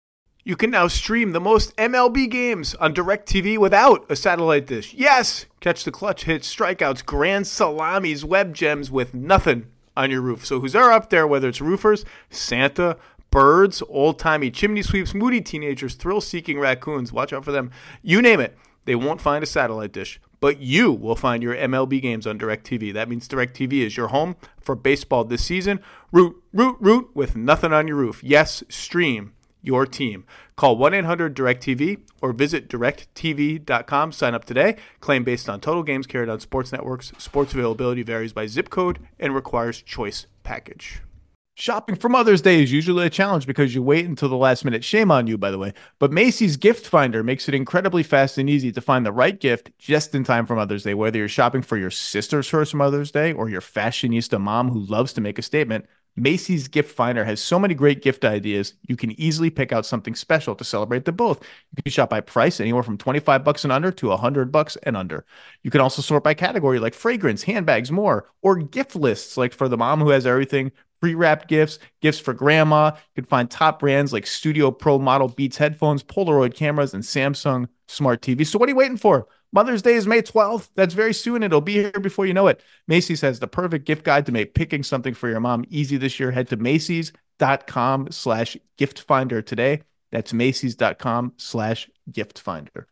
You can now stream the most M L B games on DirecTV without a satellite dish. Yes! Catch the clutch hits, strikeouts, grand salamis, web gems with nothing on your roof. So who's there up there, whether it's roofers, Santa, birds, old-timey chimney sweeps, moody teenagers, thrill-seeking raccoons, watch out for them. You name it, they won't find a satellite dish. But you will find your M L B games on DirecTV. That means DirecTV is your home for baseball this season. Root, root, root with nothing on your roof. Yes, stream your team. Call one eight hundred direct T V or visit direct T V dot com. Sign up today. Claim based on total games carried on sports networks. Sports availability varies by zip code and requires choice package. Shopping for Mother's Day is usually a challenge because you wait until the last minute. Shame on you, by the way. But Macy's Gift Finder makes it incredibly fast and easy to find the right gift just in time for Mother's Day. Whether you're shopping for your sister's first Mother's Day or your fashionista mom who loves to make a statement, Macy's Gift Finder has so many great gift ideas, you can easily pick out something special to celebrate them both. You can shop by price, anywhere from twenty-five bucks and under to one hundred bucks and under. You can also sort by category like fragrance, handbags, more, or gift lists like for the mom who has everything, pre-wrapped gifts, gifts for grandma. You can find top brands like Studio Pro model Beats headphones, Polaroid cameras, and Samsung smart T Vs. So what are you waiting for? Mother's Day is May twelfth. That's very soon. It'll be here before you know it. Macy's has the perfect gift guide to make picking something for your mom easy this year. Head to Macy's.com slash gift finder today. That's Macy's.com slash gift finder.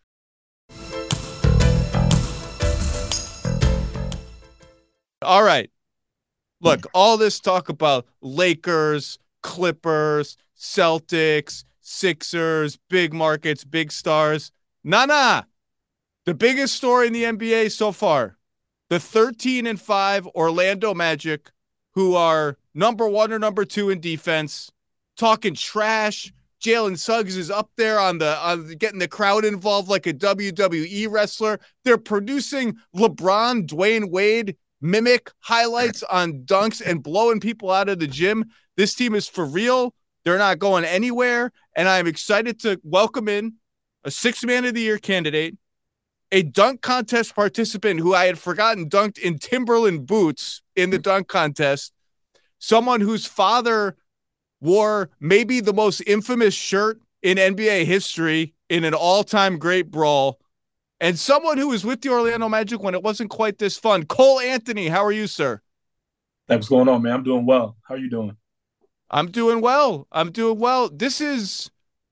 All right. Look, all this talk about Lakers, Clippers, Celtics, Sixers, big markets, big stars. Nah, nah. The biggest story in the N B A so far, the thirteen and five Orlando Magic, who are number one or number two in defense, talking trash. Jalen Suggs is up there on the on the, getting the crowd involved like a W W E wrestler. They're producing LeBron, Dwayne Wade mimic highlights on dunks and blowing people out of the gym. This team is for real. They're not going anywhere, and I'm excited to welcome in a six-man of the year candidate, a dunk contest participant who I had forgotten dunked in Timberland boots in the dunk contest, someone whose father wore maybe the most infamous shirt in N B A history in an all-time great brawl, and someone who was with the Orlando Magic when it wasn't quite this fun. Cole Anthony, how are you, sir? Hey, what's going on, man? I'm doing well. How are you doing? I'm doing well. I'm doing well. This is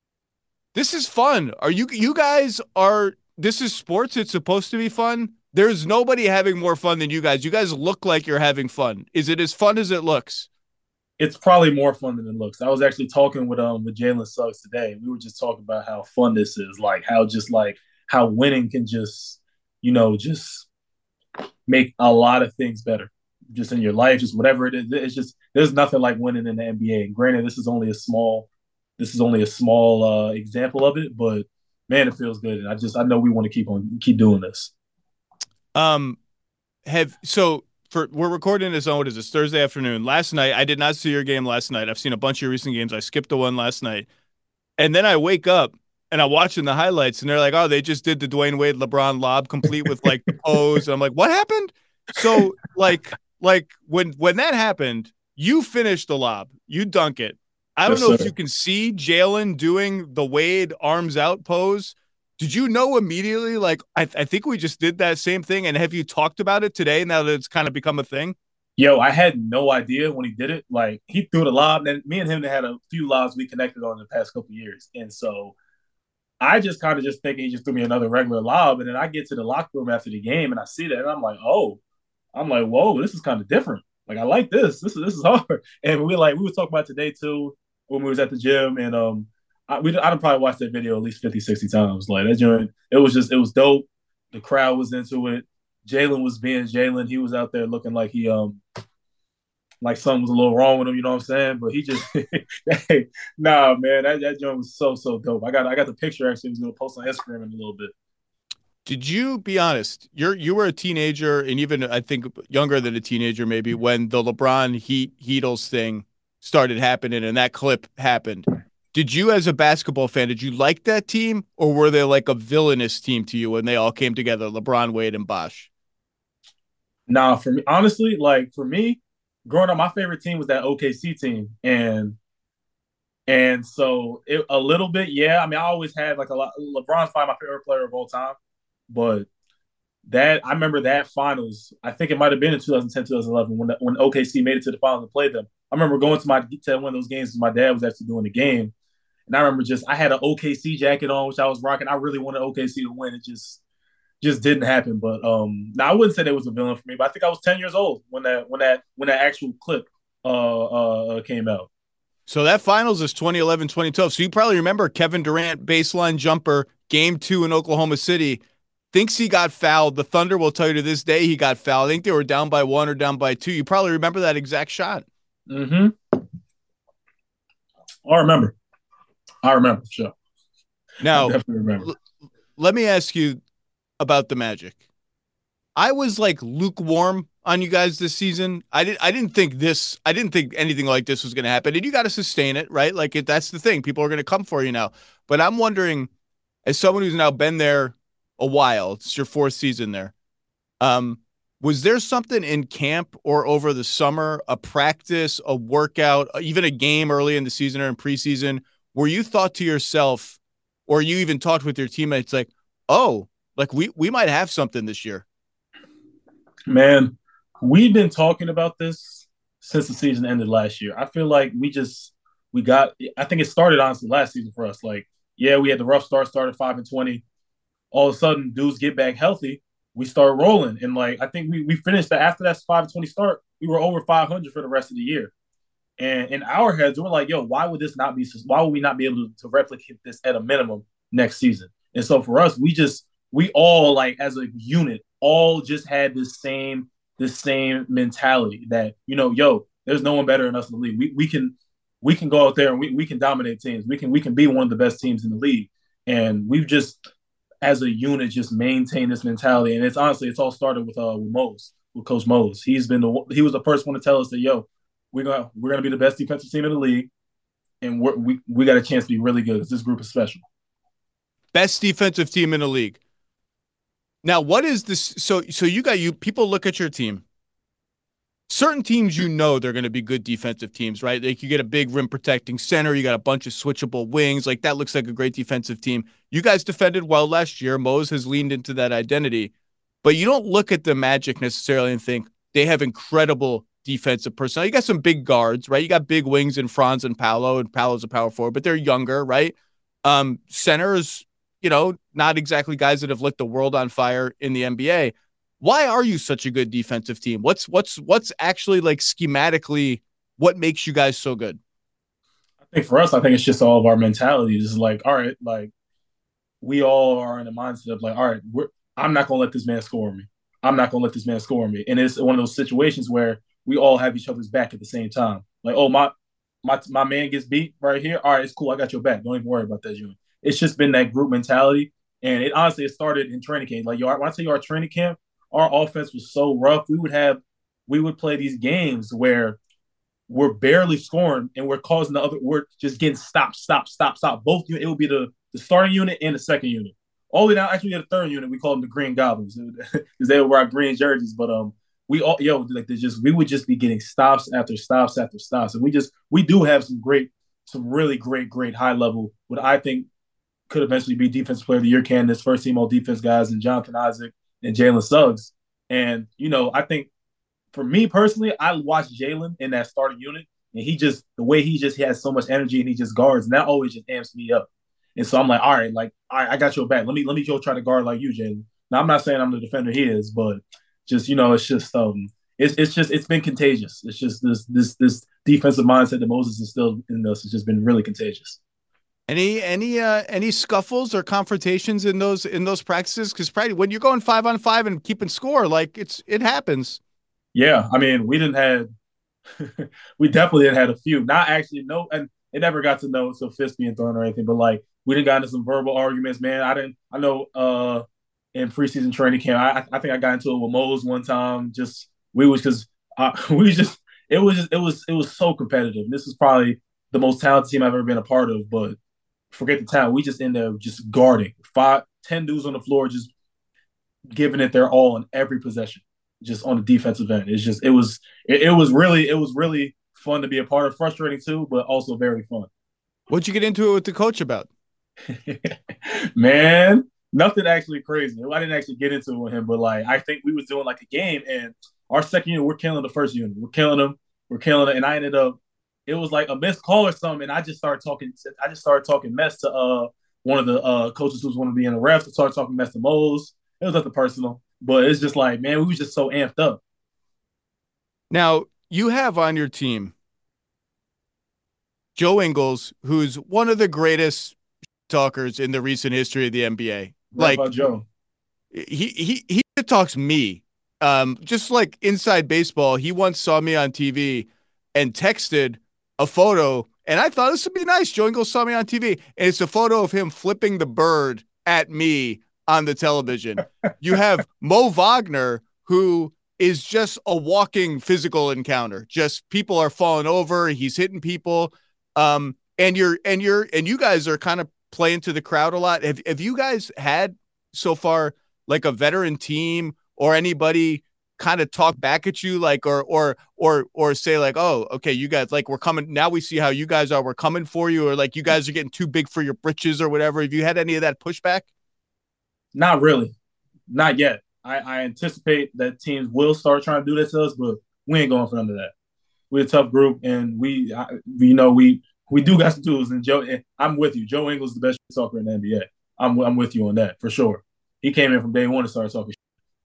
this is fun. Are you you guys are this is sports. It's supposed to be fun. There's nobody having more fun than you guys. You guys look like you're having fun. Is it as fun as it looks? It's probably more fun than it looks. I was actually talking with um with Jalen Suggs today. We were just talking about how fun this is, like how just like how winning can just, you know, just make a lot of things better, just in your life, just whatever it is. It's just there's nothing like winning in the N B A. And granted, this is only a small, this is only a small uh, example of it, but man, it feels good. And I just I know we want to keep on keep doing this. Um, have so. For, we're recording this on what is this Thursday afternoon. Last night, I did not see your game last night. I've seen a bunch of your recent games. I skipped the one last night. And then I wake up and I'm watching the highlights and they're like, oh, they just did the Dwayne Wade LeBron lob complete with like the pose. And I'm like, what happened? So like, like when, when that happened, you finished the lob, you dunk it. I don't Yes, know sir. if you can see Jalen doing the Wade arms out pose. Did you know immediately, like, I, th- I think we just did that same thing, and have you talked about it today now that it's kind of become a thing? Yo, I had no idea when he did it. Like, he threw the lob, and me and him had a few lobs we connected on in the past couple of years. And so I just kind of just thinking he just threw me another regular lob. And then I get to the locker room after the game, and I see that, and I'm like, oh, I'm like, whoa, this is kind of different. Like, I like this. This is this is hard. And we like we were talking about today too when we was at the gym, and um, I we I done probably watched that video at least fifty, sixty times. Like that joint, it was just it was dope. The crowd was into it. Jalen was being Jalen. He was out there looking like he um like something was a little wrong with him. You know what I'm saying? But he just hey, nah, man, that that joint was so so dope. I got I got the picture actually. I was gonna post on Instagram in a little bit. Did you be honest? You're you were a teenager, and even I think younger than a teenager, maybe when the LeBron Heat Heatles thing started happening, and that clip happened. Did you, as a basketball fan, did you like that team, or were they like a villainous team to you when they all came together, LeBron, Wade, and Bosh? Nah, for me, honestly, like for me, growing up, my favorite team was that O K C team, and And so it, a little bit, yeah. I mean, I always had like a lot. LeBron's probably my favorite player of all time, but that I remember that finals. I think it might have been in two thousand ten, two thousand eleven when the, when O K C made it to the finals and played them. I remember going to my to one of those games. My dad was actually doing the game, and I remember just I had an O K C jacket on, which I was rocking. I really wanted O K C to win. It just just didn't happen. But um, now I wouldn't say that was a villain for me. But I think I was ten years old when that when that when that actual clip uh uh came out. So that finals is twenty eleven, twenty twelve. So you probably remember Kevin Durant baseline jumper, game two in Oklahoma City. Thinks he got fouled. The Thunder will tell you to this day he got fouled. I think they were down by one or down by two. You probably remember that exact shot. Mm-hmm. I remember. I remember, sure. Now, I definitely remember. L- let me ask you about the Magic. I was like lukewarm on you guys this season. I didn't I didn't think this I didn't think anything like this was going to happen. And you got to sustain it, right? Like it, that's the thing. People are going to come for you now. But I'm wondering, as someone who's now been there a while, it's your fourth season there. Um, was there something in camp or over the summer, a practice, a workout, even a game early in the season or in preseason, where you thought to yourself, or you even talked with your teammates like, oh, like we we might have something this year? Man, we've been talking about this since the season ended last year. I feel like we just we got I think it started honestly last season for us. Like, yeah, we had the rough start, started five and twenty. All of a sudden, dudes get back healthy. We start rolling. And like I think we we finished that after that five and twenty start, we were over five hundred for the rest of the year. And in our heads, we're like, yo, why would this not be why would we not be able to, to replicate this at a minimum next season? And so for us, we just we all like as a unit all just had this same this same mentality that, you know, yo, there's no one better than us in the league. We we can we can go out there and we, we can dominate teams. We can we can be one of the best teams in the league. And we've just as a unit just maintained this mentality. And it's honestly it's all started with uh with Mose, with Coach Mose. He's been the he was the first one to tell us that, yo, we're gonna we're gonna be the best defensive team in the league, and we're, we we got a chance to be really good because this group is special. Best defensive team in the league. Now, what is this? So, so you got you people look at your team. Certain teams, you know, they're going to be good defensive teams, right? Like you get a big rim protecting center, you got a bunch of switchable wings. Like that looks like a great defensive team. You guys defended well last year. Mose has leaned into that identity, but you don't look at the Magic necessarily and think they have incredible defensive personnel. You got some big guards, right? You got big wings in Franz and Paolo, and Paolo's a power forward, but they're younger, right? Um, centers, you know, not exactly guys that have lit the world on fire in the N B A. Why are you such a good defensive team? What's what's what's actually like schematically what makes you guys so good? I think for us, I think it's just all of our mentality. It's like, all right, like we all are in the mindset of like, all right, we're, I'm not gonna let this man score me. I'm not gonna let this man score me. And it's one of those situations where we all have each other's back at the same time. Like, oh, my my my man gets beat right here. All right, it's cool. I got your back. Don't even worry about that, Junior. It's just been that group mentality. And it honestly, it started in training camp. Like, yo, when I tell you our training camp, our offense was so rough. We would have, we would play these games where we're barely scoring and we're causing the other, we're just getting stop, stop, stop, stop. Both, it would be the, the starting unit and the second unit. All the way down, actually, the third unit, we call them the Green Goblins because they would wear green jerseys. But um, we all, yo, like they just, we would just be getting stops after stops after stops. And we just, we do have some great, some really great, great high level, what I think could eventually be defensive player of the year candidates, first team all defense guys, and Jonathan Isaac and Jalen Suggs. And, you know, I think for me personally, I watched Jalen in that starting unit, and he just, the way he just he has so much energy and he just guards, and that always just amps me up. And so I'm like, all right, like, all right, I got your back. Let me let me go try to guard like you, Jalen. Now, I'm not saying I'm the defender he is, but just, you know, it's just, um, it's it's just, it's been contagious. It's just this this this defensive mindset that Moses instilled in us has just been really contagious. Any any uh, any scuffles or confrontations in those in those practices? Because probably when you're going five on five and keeping score, like it's it happens. Yeah, I mean, we didn't have, we definitely didn't had a few. Not actually, no, and it never got to know so fist being thrown or anything. But like, we didn't got into some verbal arguments, man. I didn't. I know uh, in preseason training camp, I I think I got into it with Mose one time. Just we was because uh, we just it was just it was it was so competitive. This is probably the most talented team I've ever been a part of, but. Forget the talent. We just in there just guarding. Five, ten dudes on the floor, just giving it their all in every possession, just on the defensive end. It's just, it was, it, it was really, it was really fun to be a part of. Frustrating too, but also very fun. What'd you get into it with the coach about? Man, nothing actually crazy. I didn't actually get into it with him, but like I think we was doing like a game, and our second unit, we're killing the first unit. We're killing them. We're killing it, and I ended up. It was like a missed call or something, and I just started talking. I just started talking mess to uh one of the uh coaches who was going to be in the refs. I started talking mess to Moles. It was nothing personal, but it's just like, man, we was just so amped up. Now, you have on your team Joe Ingles, who's one of the greatest talkers in the recent history of the N B A. Right like about Joe. He he he talks me. Um, just like inside baseball, he once saw me on T V and texted a photo, and I thought this would be nice. Joe Ingles saw me on T V, and it's a photo of him flipping the bird at me on the television. You have Mo Wagner, who is just a walking physical encounter. Just people are falling over. He's hitting people. Um, and you're and you're and you guys are kind of playing to the crowd a lot. Have have you guys had so far like a veteran team or anybody kind of talk back at you, like or or or or say like, oh, okay, you guys like we're coming now. We see how you guys are. We're coming for you, or like you guys are getting too big for your britches or whatever. Have you had any of that pushback? Not really, not yet. I, I anticipate that teams will start trying to do that to us, but we ain't going for none of that. We're a tough group, and we, I, you know, we we do got some tools. And Joe, and I'm with you. Joe Ingles is the best talker in the N B A. I'm I'm with you on that for sure. He came in from day one to start talking,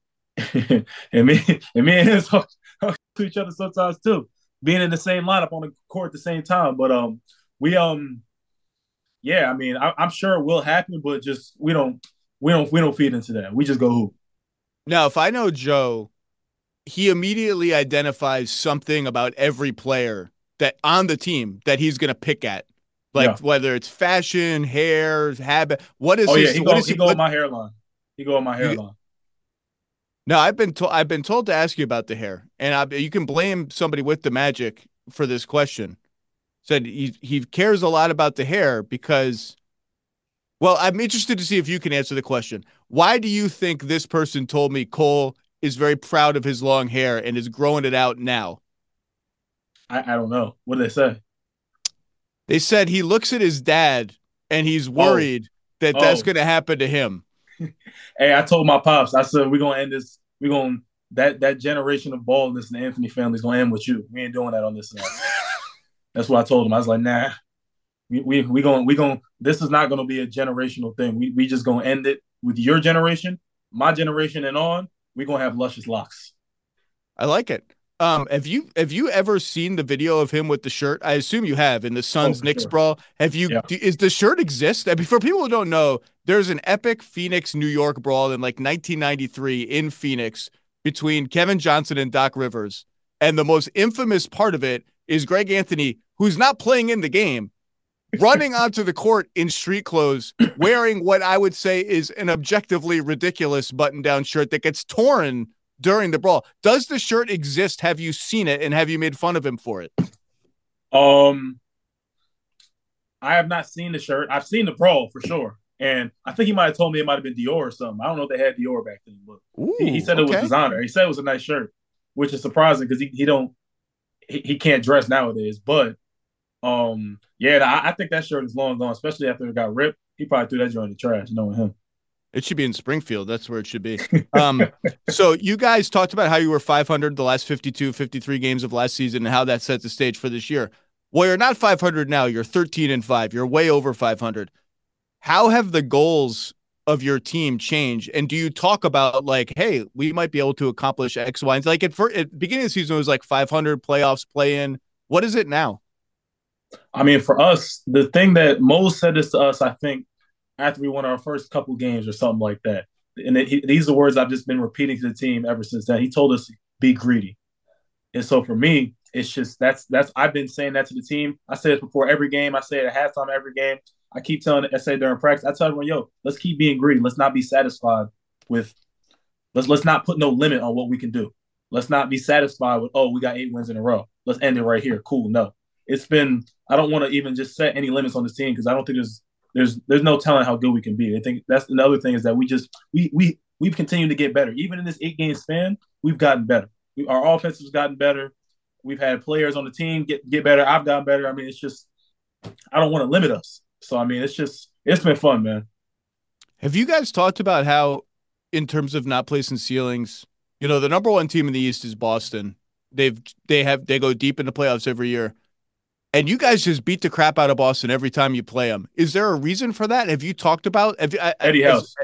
and me and me and him talk, talk to each other sometimes too, being in the same lineup on the court at the same time. But um, we um, yeah, I mean, I, I'm sure it will happen, but just we don't we don't we don't feed into that. We just go hoop. Now, if I know Joe, he immediately identifies something about every player that on the team that he's going to pick at, like yeah. whether it's fashion, hair, habit. What is? Oh his, yeah, he what go, is he, he go what, on my hairline. He go on my hairline. No, I've been told. I've been told to ask you about the hair, and I, you can blame somebody with the Magic for this question. Said he he cares a lot about the hair because. Well, I'm interested to see if you can answer the question. Why do you think this person told me Cole is very proud of his long hair and is growing it out now? I, I don't know. What did they say? They said he looks at his dad and he's worried oh. that oh. that's going to happen to him. Hey, I told my pops, I said, we're going to end this. We're going to, that, that generation of baldness in the Anthony family is going to end with you. We ain't doing that on this side. That's what I told him. I was like, nah. We we we going we going this is not going to be a generational thing. We we just going to end it with your generation, my generation, and on. We're going to have luscious locks. I like it. Um, have you have you ever seen the video of him with the shirt? I assume you have in the Suns oh, Knicks sure. brawl. Have you? Yeah. Do, is the shirt exist? I mean, for people who don't know, there's an epic Phoenix New York brawl in like nineteen ninety-three in Phoenix between Kevin Johnson and Doc Rivers, and the most infamous part of it is Greg Anthony, who's not playing in the game, running onto the court in street clothes, wearing what I would say is an objectively ridiculous button-down shirt that gets torn during the brawl. Does the shirt exist? Have you seen it, and have you made fun of him for it? Um, I have not seen the shirt. I've seen the brawl for sure, and I think he might have told me it might have been Dior or something. I don't know if they had Dior back then, but Ooh, he, he said it okay. was designer. He said it was a nice shirt, which is surprising because he, he don't he, he can't dress nowadays, but. Um, yeah, I, I think that shirt is long gone, especially after it got ripped. He probably threw that joint in the trash, knowing him. It should be in Springfield. That's where it should be. Um, so you guys talked about how you were five hundred the last fifty-two, fifty-three games of last season and how that sets the stage for this year. Well, you're not five hundred now. You're thirteen and five. You're way over five hundred. How have the goals of your team changed? And do you talk about like, hey, we might be able to accomplish X, Y, and like at, first, at the beginning of the season, it was like five hundred playoffs play in. What is it now? I mean, for us, the thing that Mo said this to us, I think, after we won our first couple games or something like that. And it, he, these are words I've just been repeating to the team ever since then. He told us, be greedy. And so for me, it's just that's that's I've been saying that to the team. I say it before every game. I say it at halftime every game. I keep telling it, I say during practice. I tell everyone, yo, let's keep being greedy. Let's not be satisfied with let's let's not put no limit on what we can do. Let's not be satisfied with, oh, we got eight wins in a row. Let's end it right here. Cool. No. It's been I don't want to even just set any limits on this team because I don't think there's there's there's no telling how good we can be. I think that's another thing is that we just we we we've continued to get better. Even in this eight game span, we've gotten better. We, our offense has gotten better. We've had players on the team get get better. I've gotten better. I mean, it's just I don't want to limit us. So I mean, it's just it's been fun, man. Have you guys talked about how, in terms of not placing ceilings, you know, the number one team in the East is Boston. They've they have they go deep into playoffs every year, and you guys just beat the crap out of Boston every time you play them. Is there a reason for that? Have you talked about have you, I, Eddie as, House?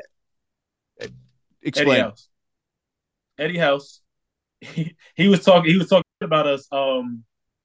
Explain. Eddie House. Eddie House. He, he was talking. He was talking about us um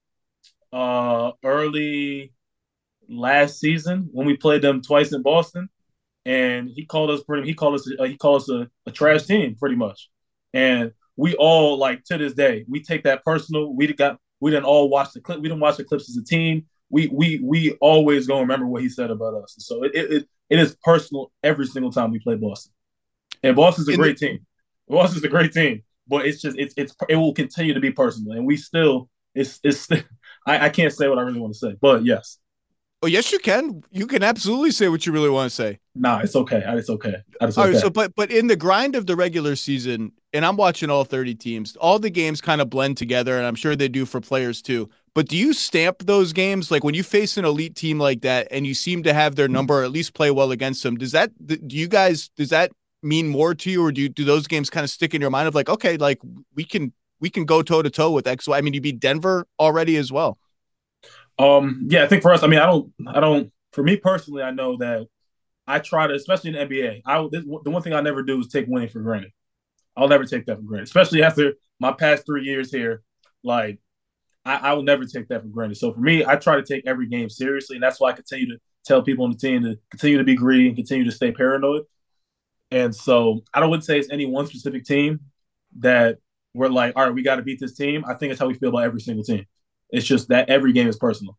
uh early last season when we played them twice in Boston, and he called us pretty. He called us. Uh, he called us a, a trash team, pretty much. And we all, like, to this day, we take that personal. We got. We didn't all watch the clip. We didn't watch the clips as a team. We we we always gonna remember what he said about us. So it it, it is personal every single time we play Boston. And Boston's a In great the- team. Boston's a great team, but it's just it's it's it will continue to be personal, and we still it's it's. I, I can't say what I really want to say, but yes. Oh, yes, you can. You can absolutely say what you really want to say. Nah, it's okay. It's okay. It's All okay. right, so but but in the grind of the regular season, and I'm watching all thirty teams, all the games kind of blend together, and I'm sure they do for players too. But do you stamp those games, like when you face an elite team like that and you seem to have their number or at least play well against them? Does that do you guys does that mean more to you, or do you, do those games kind of stick in your mind of like, okay, like we can we can go toe to toe with X Y? I mean, you beat Denver already as well. Um, yeah, I think for us, I mean, I don't, I don't. For me personally, I know that I try to, especially in the N B A. I this, the one thing I never do is take winning for granted. I'll never take that for granted, especially after my past three years here. Like, I, I will never take that for granted. So for me, I try to take every game seriously, and that's why I continue to tell people on the team to continue to be greedy and continue to stay paranoid. And so I don't wouldn't say it's any one specific team that we're like, all right, we got to beat this team. I think it's how we feel about every single team. It's just that every game is personal.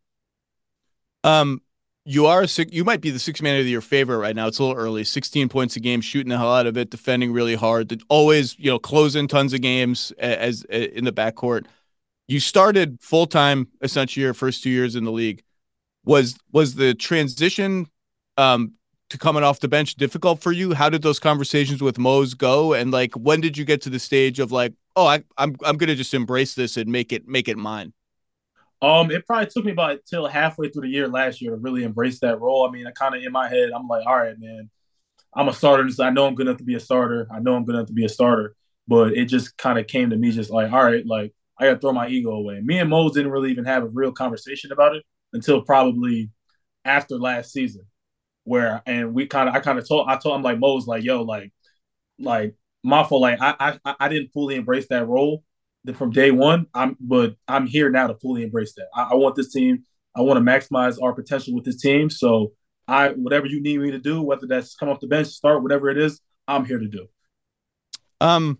Um, you are a six, you might be the six man of the year favorite right now. It's a little early. sixteen points a game, shooting the hell out of it, defending really hard. Always, you know, closing tons of games as, as in the backcourt. You started full time essentially your first two years in the league. Was was the transition um, to coming off the bench difficult for you? How did those conversations with Mose go? And like, when did you get to the stage of like, oh, I, I'm I'm gonna just embrace this and make it make it mine? Um, it probably took me about till halfway through the year last year to really embrace that role. I mean, I kind of in my head, I'm like, all right, man, I'm a starter. I know I'm good enough to be a starter. I know I'm good enough to be a starter. But it just kind of came to me just like, all right, like I got to throw my ego away. Me and Mose didn't really even have a real conversation about it until probably after last season, where and we kind of I kind of told I told him like Mose like, yo, like like my fault, like I I I didn't fully embrace that role from day one. I'm but I'm here now to fully embrace that. I, I want this team. I want to maximize our potential with this team. So I whatever you need me to do, whether that's come off the bench, start, whatever it is, I'm here to do. Um,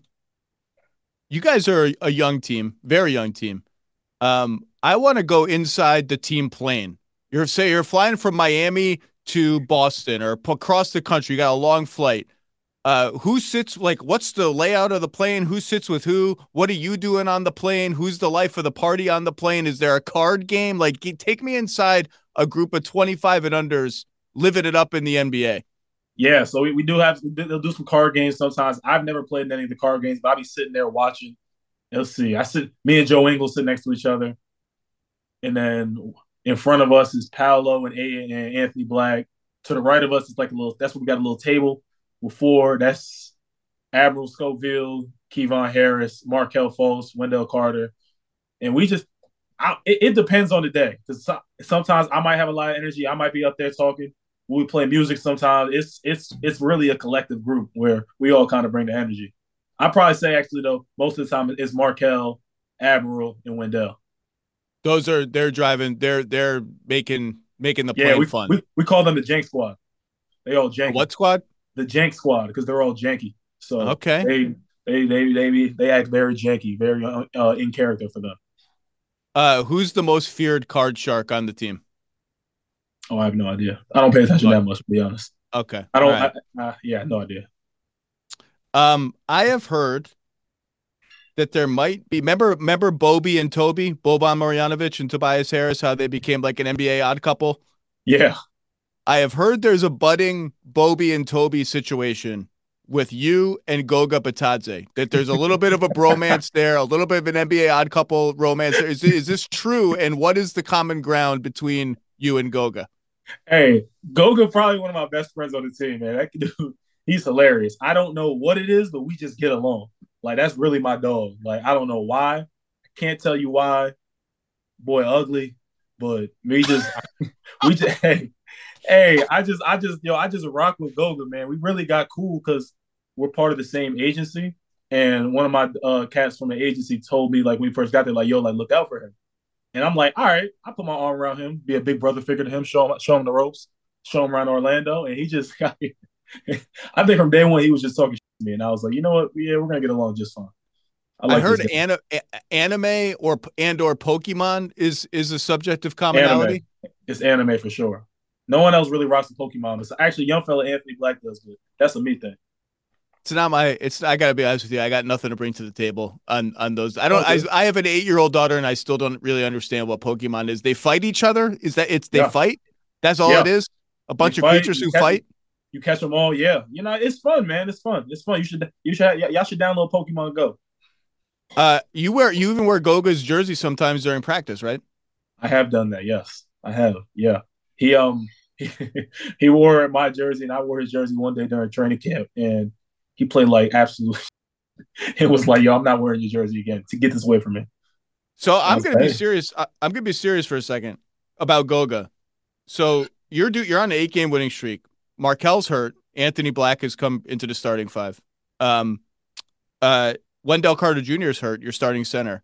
you guys are a young team, very young team. Um, I want to go inside the team plane. You're say you're flying from Miami to Boston or across the country. You got a long flight. Uh, who sits like what's the layout of the plane? Who sits with who? What are you doing on the plane? Who's the life of the party on the plane? Is there a card game? Like, take me inside a group of twenty-five and unders living it up in the N B A. Yeah, so we, we do have they'll do some card games sometimes. I've never played in any of the card games, but I'll be sitting there watching. Let's see. I sit me and Joe Ingles sit next to each other. And then in front of us is Paolo and A and Anthony Black. To the right of us is like a little that's what we got a little table with four. That's Admiral Scoville, Kevon Harris, Markel Fultz, Wendell Carter. And we just I, it, it depends on the day. Because sometimes I might have a lot of energy. I might be up there talking. We play music sometimes. It's it's it's really a collective group where we all kind of bring the energy. I probably say actually though most of the time it's Markel, Admiral, and Wendell. Those are they're driving. They're they're making making the plane yeah, we, fun. We, we call them the Jank Squad. They all janky. What squad? The Jank Squad because they're all janky. So okay, they they they they they act very janky, very uh, in character for them. Uh, who's the most feared card shark on the team? Oh, I have no idea. I don't pay attention that much, to be honest. Okay. I don't. Right. I, uh, yeah, no idea. Um, I have heard that there might be. Remember, remember Bobby and Toby, Boban Marjanovic and Tobias Harris, how they became like an N B A odd couple. Yeah. I have heard there's a budding Bobby and Toby situation with you and Goga Batadze. That there's a little bit of a bromance there, a little bit of an N B A odd couple romance. Is is this true? And what is the common ground between you and Goga? Hey, Goga probably one of my best friends on the team, man. That dude, he's hilarious. I don't know what it is, but we just get along. Like that's really my dog. Like I don't know why. I can't tell you why. Boy, ugly, but we just we just hey hey. I just I just yo I just rock with Goga, man. We really got cool because we're part of the same agency. And one of my uh, cats from the agency told me like when we first got there, like yo, like look out for him. And I'm like, all right, I put my arm around him, be a big brother figure to him, show him, show him the ropes, show him around Orlando. And he just got me. I think from day one, he was just talking to me. And I was like, you know what? Yeah, we're going to get along just fine. I, like I heard an- anime or and or Pokemon is is a subject of commonality. Anime. It's anime for sure. No one else really rocks the Pokemon. It's actually young fella Anthony Black does, but that's a me thing. It's not my. It's. I gotta be honest with you. I got nothing to bring to the table on on those. I don't. I, I have an eight year old daughter, and I still don't really understand what Pokemon is. They fight each other. Is that it's they yeah. fight? That's all yeah. it is. A bunch you of fight, creatures who fight. Them, you catch them all. Yeah. You know, it's fun, man. It's fun. It's fun. You should. You should. Y'all should download Pokemon Go. Uh, you wear. You even wear Goga's jersey sometimes during practice, right? I have done that. Yes, I have. Yeah. He um he, he wore my jersey, and I wore his jersey one day during training camp, and he played like absolutely. It was like, yo, I'm not wearing your jersey again to get this away from me. So I'm gonna be serious. I'm gonna be serious for a second about Goga. So you're do you're on an eight game winning streak. Markel's hurt. Anthony Black has come into the starting five. Um, uh, Wendell Carter Junior is hurt. Your starting center.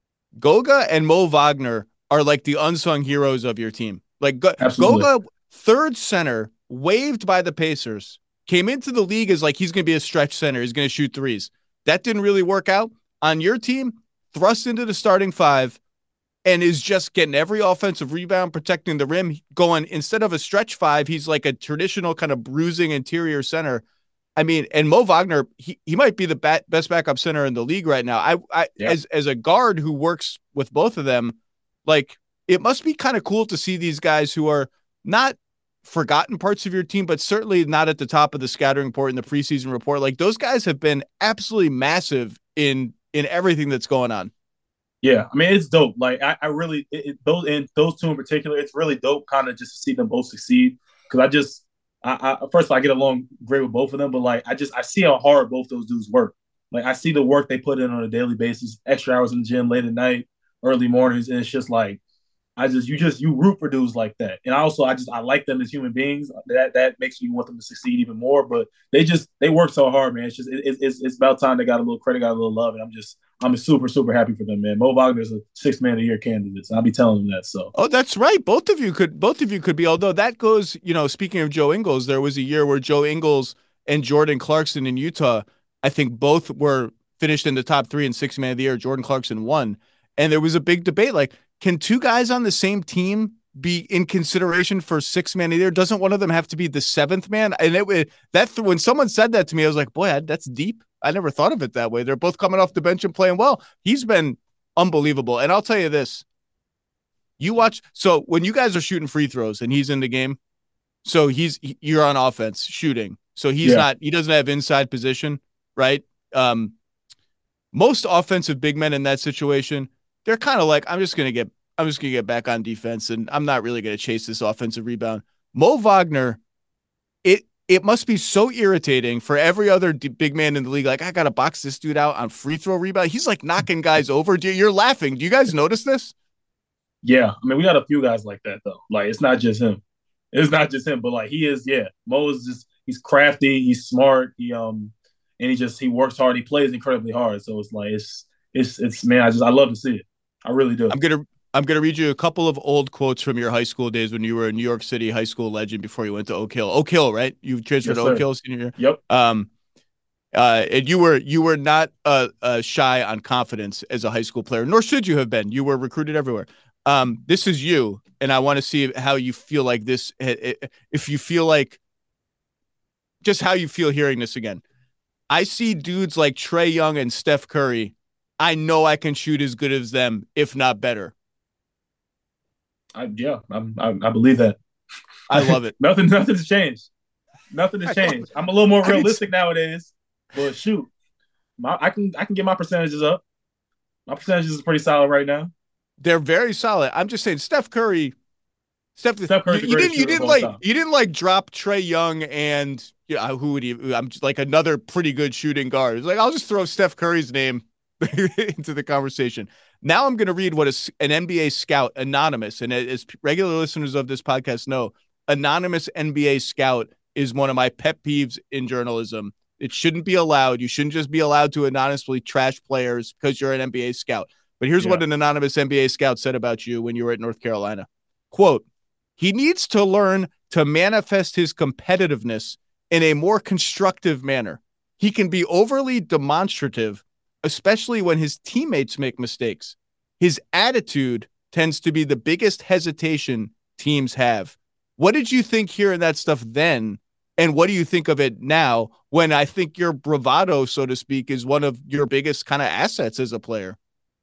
Goga and Mo Wagner are like the unsung heroes of your team. Like Go- Goga, third center, waived by the Pacers. Came into the league as like he's going to be a stretch center. He's going to shoot threes. That didn't really work out. On your team, thrust into the starting five and is just getting every offensive rebound, protecting the rim, going instead of a stretch five, he's like a traditional kind of bruising interior center. I mean, and Mo Wagner, he, he might be the bat, best backup center in the league right now. I, I yeah. as as a guard who works with both of them, like it must be kind of cool to see these guys who are not forgotten parts of your team, but certainly not at the top of the scattering report in the preseason report. Like those guys have been absolutely massive in in everything that's going on. Yeah, I mean it's dope. Like I, I really it, it, those and those two in particular, it's really dope, kind of just to see them both succeed. Because I just, I, I first of all, I get along great with both of them, but like I just I see how hard both those dudes work. Like I see the work they put in on a daily basis, extra hours in the gym, late at night, early mornings, and it's just like. I just you just you root for dudes like that, and also I just I like them as human beings. That that makes me want them to succeed even more. But they just they work so hard, man. It's just it, it's it's about time they got a little credit, got a little love, and I'm just I'm super super happy for them, man. Mo Wagner's a six man of the year candidate, so I'll be telling them that. So oh, that's right. Both of you could both of you could be. Although that goes, you know, speaking of Joe Ingles, there was a year where Joe Ingles and Jordan Clarkson in Utah, I think both were finished in the top three and six man of the year. Jordan Clarkson won, and there was a big debate like. Can two guys on the same team be in consideration for six man either? Doesn't one of them have to be the seventh man? And it that when someone said that to me, I was like, boy, that's deep. I never thought of it that way. They're both coming off the bench and playing well. He's been unbelievable. And I'll tell you this, you watch. So when you guys are shooting free throws and he's in the game, so he's, you're on offense shooting. So he's yeah. not, he doesn't have inside position, right? Um, most offensive big men in that situation, they're kind of like, I'm just going to get, I'm just going to get back on defense and I'm not really going to chase this offensive rebound. Mo Wagner, it, it must be so irritating for every other d- big man in the league. Like, I got to box this dude out on free throw rebound. He's like knocking guys over. You're laughing. Do you guys notice this? Yeah. I mean, we got a few guys like that though. Like, it's not just him. It's not just him, but like he is, yeah. Mo is just, he's crafty. He's smart. He, um, and he just, he works hard. He plays incredibly hard. So it's like, it's, it's, it's, man, I just, I love to see it. I really do. I'm going to, I'm going to read you a couple of old quotes from your high school days when you were a New York City high school legend before you went to Oak Hill. Oak Hill, right? You transferred yes, to Oak Hill senior year? Yep. Um, uh, and you were you were not uh, uh, shy on confidence as a high school player, nor should you have been. You were recruited everywhere. Um, this is you, and I want to see how you feel like this, if you feel like, just how you feel hearing this again. I see dudes like Trae Young and Steph Curry. I know I can shoot as good as them, if not better. I, yeah, I, I, I believe that. I love it. nothing, nothing has changed. Nothing has changed. I'm a little more realistic I mean, nowadays. But shoot, my, I can I can get my percentages up. My percentages is pretty solid right now. They're very solid. I'm just saying, Steph Curry. Steph, Steph you, Curry's the you greatest didn't you shooter of didn't all like time. you didn't like drop Trae Young and yeah, who would you? I'm just like another pretty good shooting guard. It's like I'll just throw Steph Curry's name into the conversation. Now I'm going to read what a, an N B A scout, anonymous, and as regular listeners of this podcast know, anonymous N B A scout is one of my pet peeves in journalism. It shouldn't be allowed. You shouldn't just be allowed to anonymously trash players because you're an N B A scout. But here's Yeah. what an anonymous N B A scout said about you when you were at North Carolina. Quote, he needs to learn to manifest his competitiveness in a more constructive manner. He can be overly demonstrative, especially when his teammates make mistakes. His attitude tends to be the biggest hesitation teams have. What did you think hearing that stuff then? And what do you think of it now when I think your bravado, so to speak, is one of your biggest kind of assets as a player?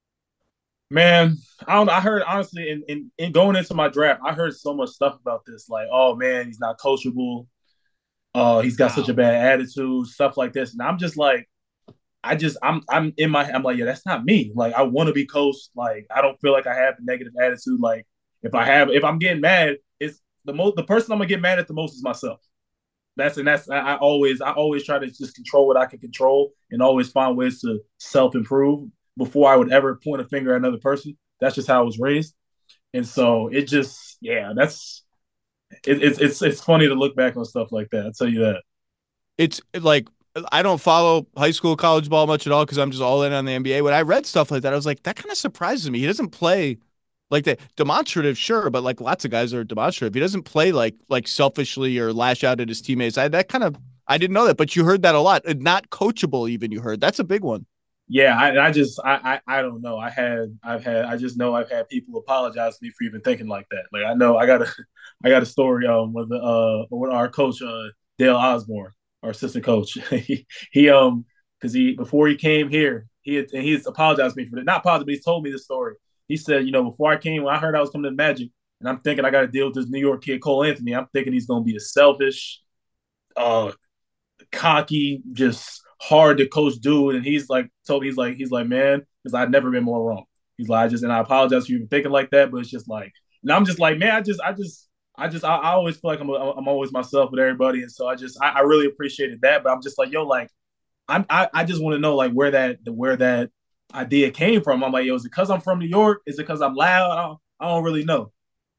Man, I don't know. I heard honestly in, in, in going into my draft, I heard so much stuff about this. Like, oh man, he's not coachable. Uh, he's got wow. such a bad attitude, stuff like this. And I'm just like, I just I'm I'm in my I'm like, yeah, that's not me. Like, I want to be coached. Like, I don't feel like I have a negative attitude. Like, if I have if I'm getting mad, it's the most the person I'm gonna get mad at the most is myself. That's and that's I, I always I always try to just control what I can control and always find ways to self-improve before I would ever point a finger at another person. That's just how I was raised. And so it just, yeah, that's, it, it's, it's, it's funny to look back on stuff like that. I'll tell you that. It's like, I don't follow high school, college ball much at all because I'm just all in on the N B A. When I read stuff like that, I was like, that kind of surprises me. He doesn't play like that. Demonstrative, sure, but like lots of guys are demonstrative. He doesn't play like like selfishly or lash out at his teammates. I that kind of I didn't know that, but you heard that a lot. Not coachable, even you heard. That's a big one. Yeah, I, I just I, I I don't know. I had I've had I just know I've had people apologize to me for even thinking like that. Like I know I got a I got a story um with uh with our coach uh Dale Osborne, our assistant coach. he, he um because he before he came here he had, and he's apologized to me for that. Not apologized, but he's told me the story. He said, you know, before I came, when I heard I was coming to Magic, and I'm thinking I got to deal with this New York kid Cole Anthony. I'm thinking he's going to be a selfish, uh, cocky, just hard to coach dude. And he's like, told me he's like, he's like, man, because I've never been more wrong. He's like, I just, and I apologize for you thinking like that, but it's just like, and I'm just like, man, I just, I just, I just, I, I always feel like I'm, I'm always myself with everybody, and so I just, I, I really appreciated that. But I'm just like, yo, like, I'm, I, I just want to know like where that, where that idea came from. I'm like, yo, is it because I'm from New York? Is it because I'm loud? I don't, I don't really know.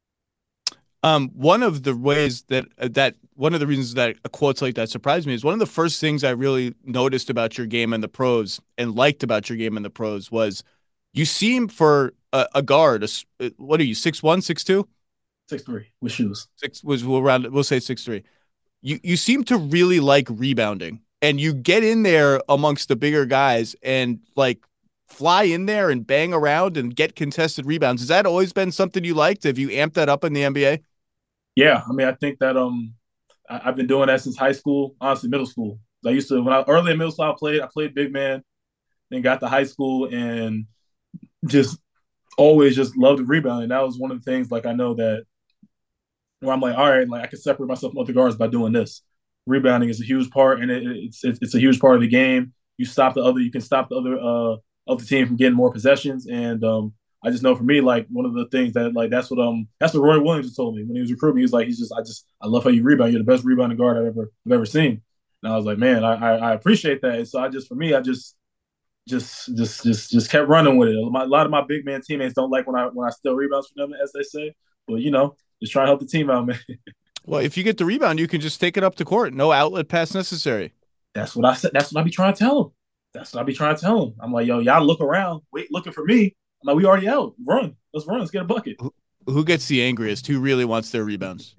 Um, one of the ways that that one of the reasons that quotes like that surprised me is one of the first things I really noticed about your game in the pros and liked about your game in the pros was you seem for a, a guard. A, what are you? six one, six two? six three with shoes. Six was we'll round. We'll say six three. You you seem to really like rebounding, and you get in there amongst the bigger guys and like fly in there and bang around and get contested rebounds. Has that always been something you liked? Have you amped that up in the N B A? Yeah, I mean, I think that um, I, I've been doing that since high school. Honestly, middle school. I used to when I early in middle school, I played. I played big man, then got to high school and just always just loved the rebounding. That was one of the things. Like I know that where I'm like, all right, like I can separate myself from other guards by doing this. Rebounding is a huge part, and it, it's, it's it's a huge part of the game. You stop the other, you can stop the other uh other team from getting more possessions, and um. I just know for me, like one of the things that like that's what um that's what Roy Williams told me when he was recruiting. He was like, he's just I just I love how you rebound. You're the best rebounding guard I've ever I've ever seen. And I was like, man, I I, I appreciate that. And so I just for me, I just just just just just kept running with it. My, a lot of my big man teammates don't like when I when I steal rebounds from them, as they say. But you know, just trying to help the team out, man. Well, if you get the rebound, you can just take it up to court. No outlet pass necessary. That's what I said. That's what I be trying to tell them. That's what I be trying to tell them. I'm like, yo, y'all look around, wait, looking for me. I'm like, we already out. Run. Let's run. Let's get a bucket. Who, who gets the angriest? Who really wants their rebounds?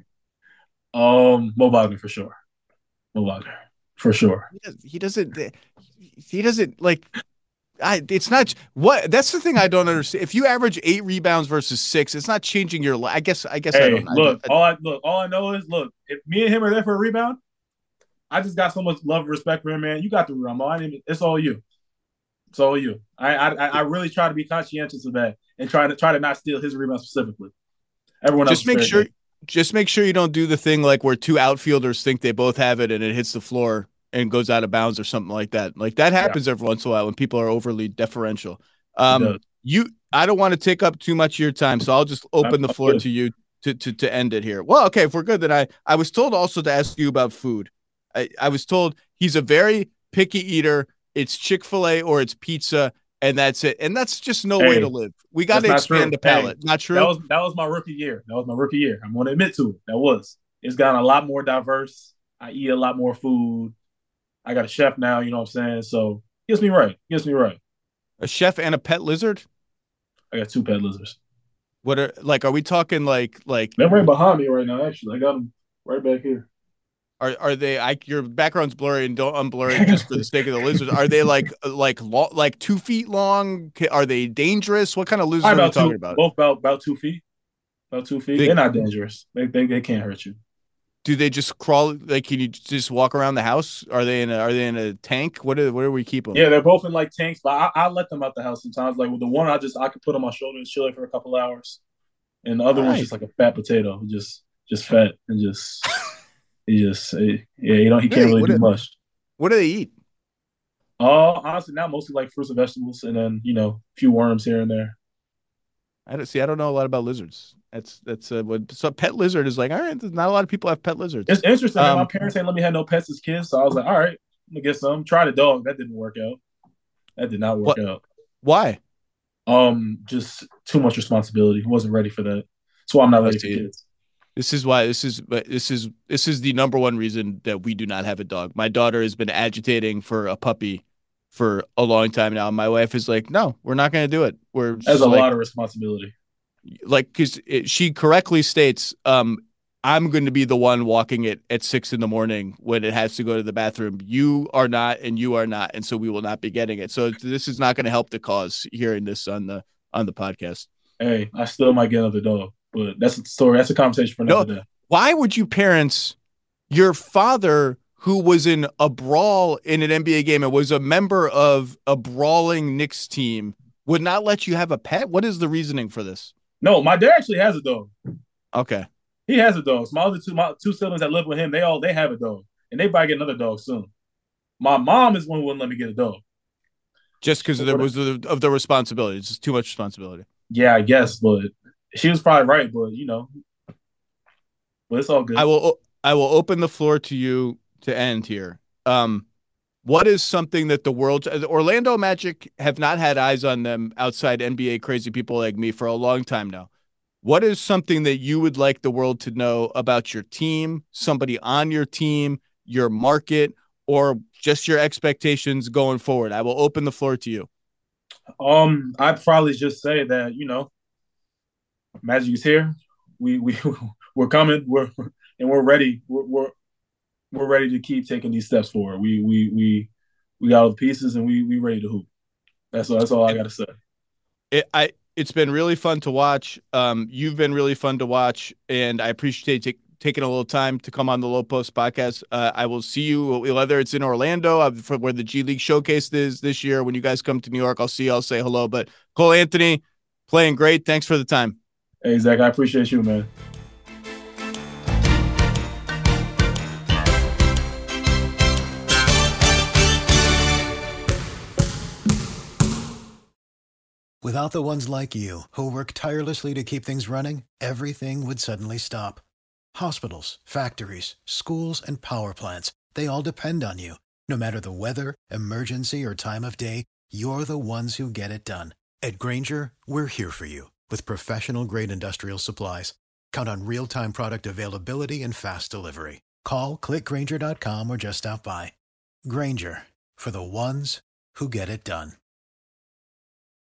Um, Mo Wagner for sure. Mo Wagner for sure. He, does, he doesn't. He doesn't like. I. It's not what. That's the thing I don't understand. If you average eight rebounds versus six, it's not changing your. I guess. I guess. Hey, I don't. Look, I, I, all I look. All I know is look. If me and him are there for a rebound, I just got so much love and respect for him, man. You got the rebound. I didn't even, it's all you. It's all you. I, I I really try to be conscientious of that and try to try to not steal his rebound specifically. Everyone else just make sure. Good. Just make sure you don't do the thing like where two outfielders think they both have it and it hits the floor and goes out of bounds or something like that. Like that happens yeah. every once in a while when people are overly deferential. Um, you, I don't want to take up too much of your time, so I'll just open the floor to you to to to end it here. Well, okay, if we're good, then I I was told also to ask you about food. I, I was told he's a very picky eater. It's Chick-fil-A or it's pizza, and that's it. And that's just no Hey, way to live. We got to expand the palate. Hey, not true. That was that was my rookie year. That was my rookie year. I'm going to admit to it. That was. It's gotten a lot more diverse. I eat a lot more food. I got a chef now. You know what I'm saying? So gets me right. Gets me right. A chef and a pet lizard. I got two pet lizards. What are like? Are we talking like like? They're right behind me right now. Actually, I got them right back here. Are are they? I your background's blurry, and don't unblur it just for the sake of the lizards. Are they like like lo- like two feet long? Are they dangerous? What kind of lizards are we talking two, about? Both about about two feet. About two feet. They, They're not dangerous. They, they they can't hurt you. Do they just crawl? Like, can you just walk around the house? Are they in a Are they in a tank? What are Where do we keep them? Yeah, they're both in like tanks, but I, I let them out the house sometimes. Like with the one, I just I could put on my shoulder and chill it for a couple hours, and the other All one's right. just like a fat potato, just just fat and just he just yeah, you know he can't Really? really What do do- much. What do they eat? Uh honestly, now mostly like fruits and vegetables, and then you know a few worms here and there. I don't see. I don't know a lot about lizards. That's that's uh, what. So pet lizard is like. All right, not a lot of people have pet lizards. It's interesting. man. Um, My parents ain't let me have no pets as kids, so I was like, all right, I'm gonna get some. Tried a dog, that didn't work out. That did not work What? out. Why? Um, just too much responsibility. Wasn't ready for that. That's why I'm not I ready for see. kids. This is why this is this is this is the number one reason that we do not have a dog. My daughter has been agitating for a puppy for a long time now. My wife is like, no, we're not going to do it. We're That's just a like, lot of responsibility. like because she correctly states, um, I'm going to be the one walking it at six in the morning when it has to go to the bathroom. You are not, and you are not, and so we will not be getting it. So this is not going to help the cause. Hearing this on the on the podcast. Hey, I still might get another dog, but that's a story. That's a conversation for another No, day. why would you parents, your father who was in a brawl in an N B A game and was a member of a brawling Knicks team, would not let you have a pet? What is the reasoning for this? No, my dad actually has a dog. Okay. He has a dog. So my other two, my two siblings that live with him, they all they have a dog, and they probably get another dog soon. My mom is one who wouldn't let me get a dog. Just because there was the, of the responsibility. It's just too much responsibility. Yeah, I guess, but she was probably right. But you know, but it's all good. I will I will open the floor to you to end here. Um, what is something that the world, the Orlando Magic have not had eyes on them outside N B A crazy people like me for a long time now. What is something that you would like the world to know about your team, somebody on your team, your market, or just your expectations going forward? I will open the floor to you. Um, I'd probably just say that, you know, Magic is here. We we we're coming. We're and we're ready. We're we're, we're ready to keep taking these steps forward. We we we we got all the pieces, and we we ready to hoop. That's all. That's all I got to say. It, I it's been really fun to watch. Um, you've been really fun to watch, and I appreciate t- taking a little time to come on the Low Post podcast. Uh, I will see you whether it's in Orlando uh, for where the G League Showcase is this year. When you guys come to New York, I'll see you. I'll say hello. But Cole Anthony, playing great. Thanks for the time. Hey Zach, I appreciate you, man. Without the ones like you, who work tirelessly to keep things running, everything would suddenly stop. Hospitals, factories, schools, and power plants, they all depend on you. No matter the weather, emergency, or time of day, you're the ones who get it done. At Grainger, we're here for you with professional-grade industrial supplies. Count on real-time product availability and fast delivery. Call, click Grainger dot com, or just stop by. Grainger, for the ones who get it done.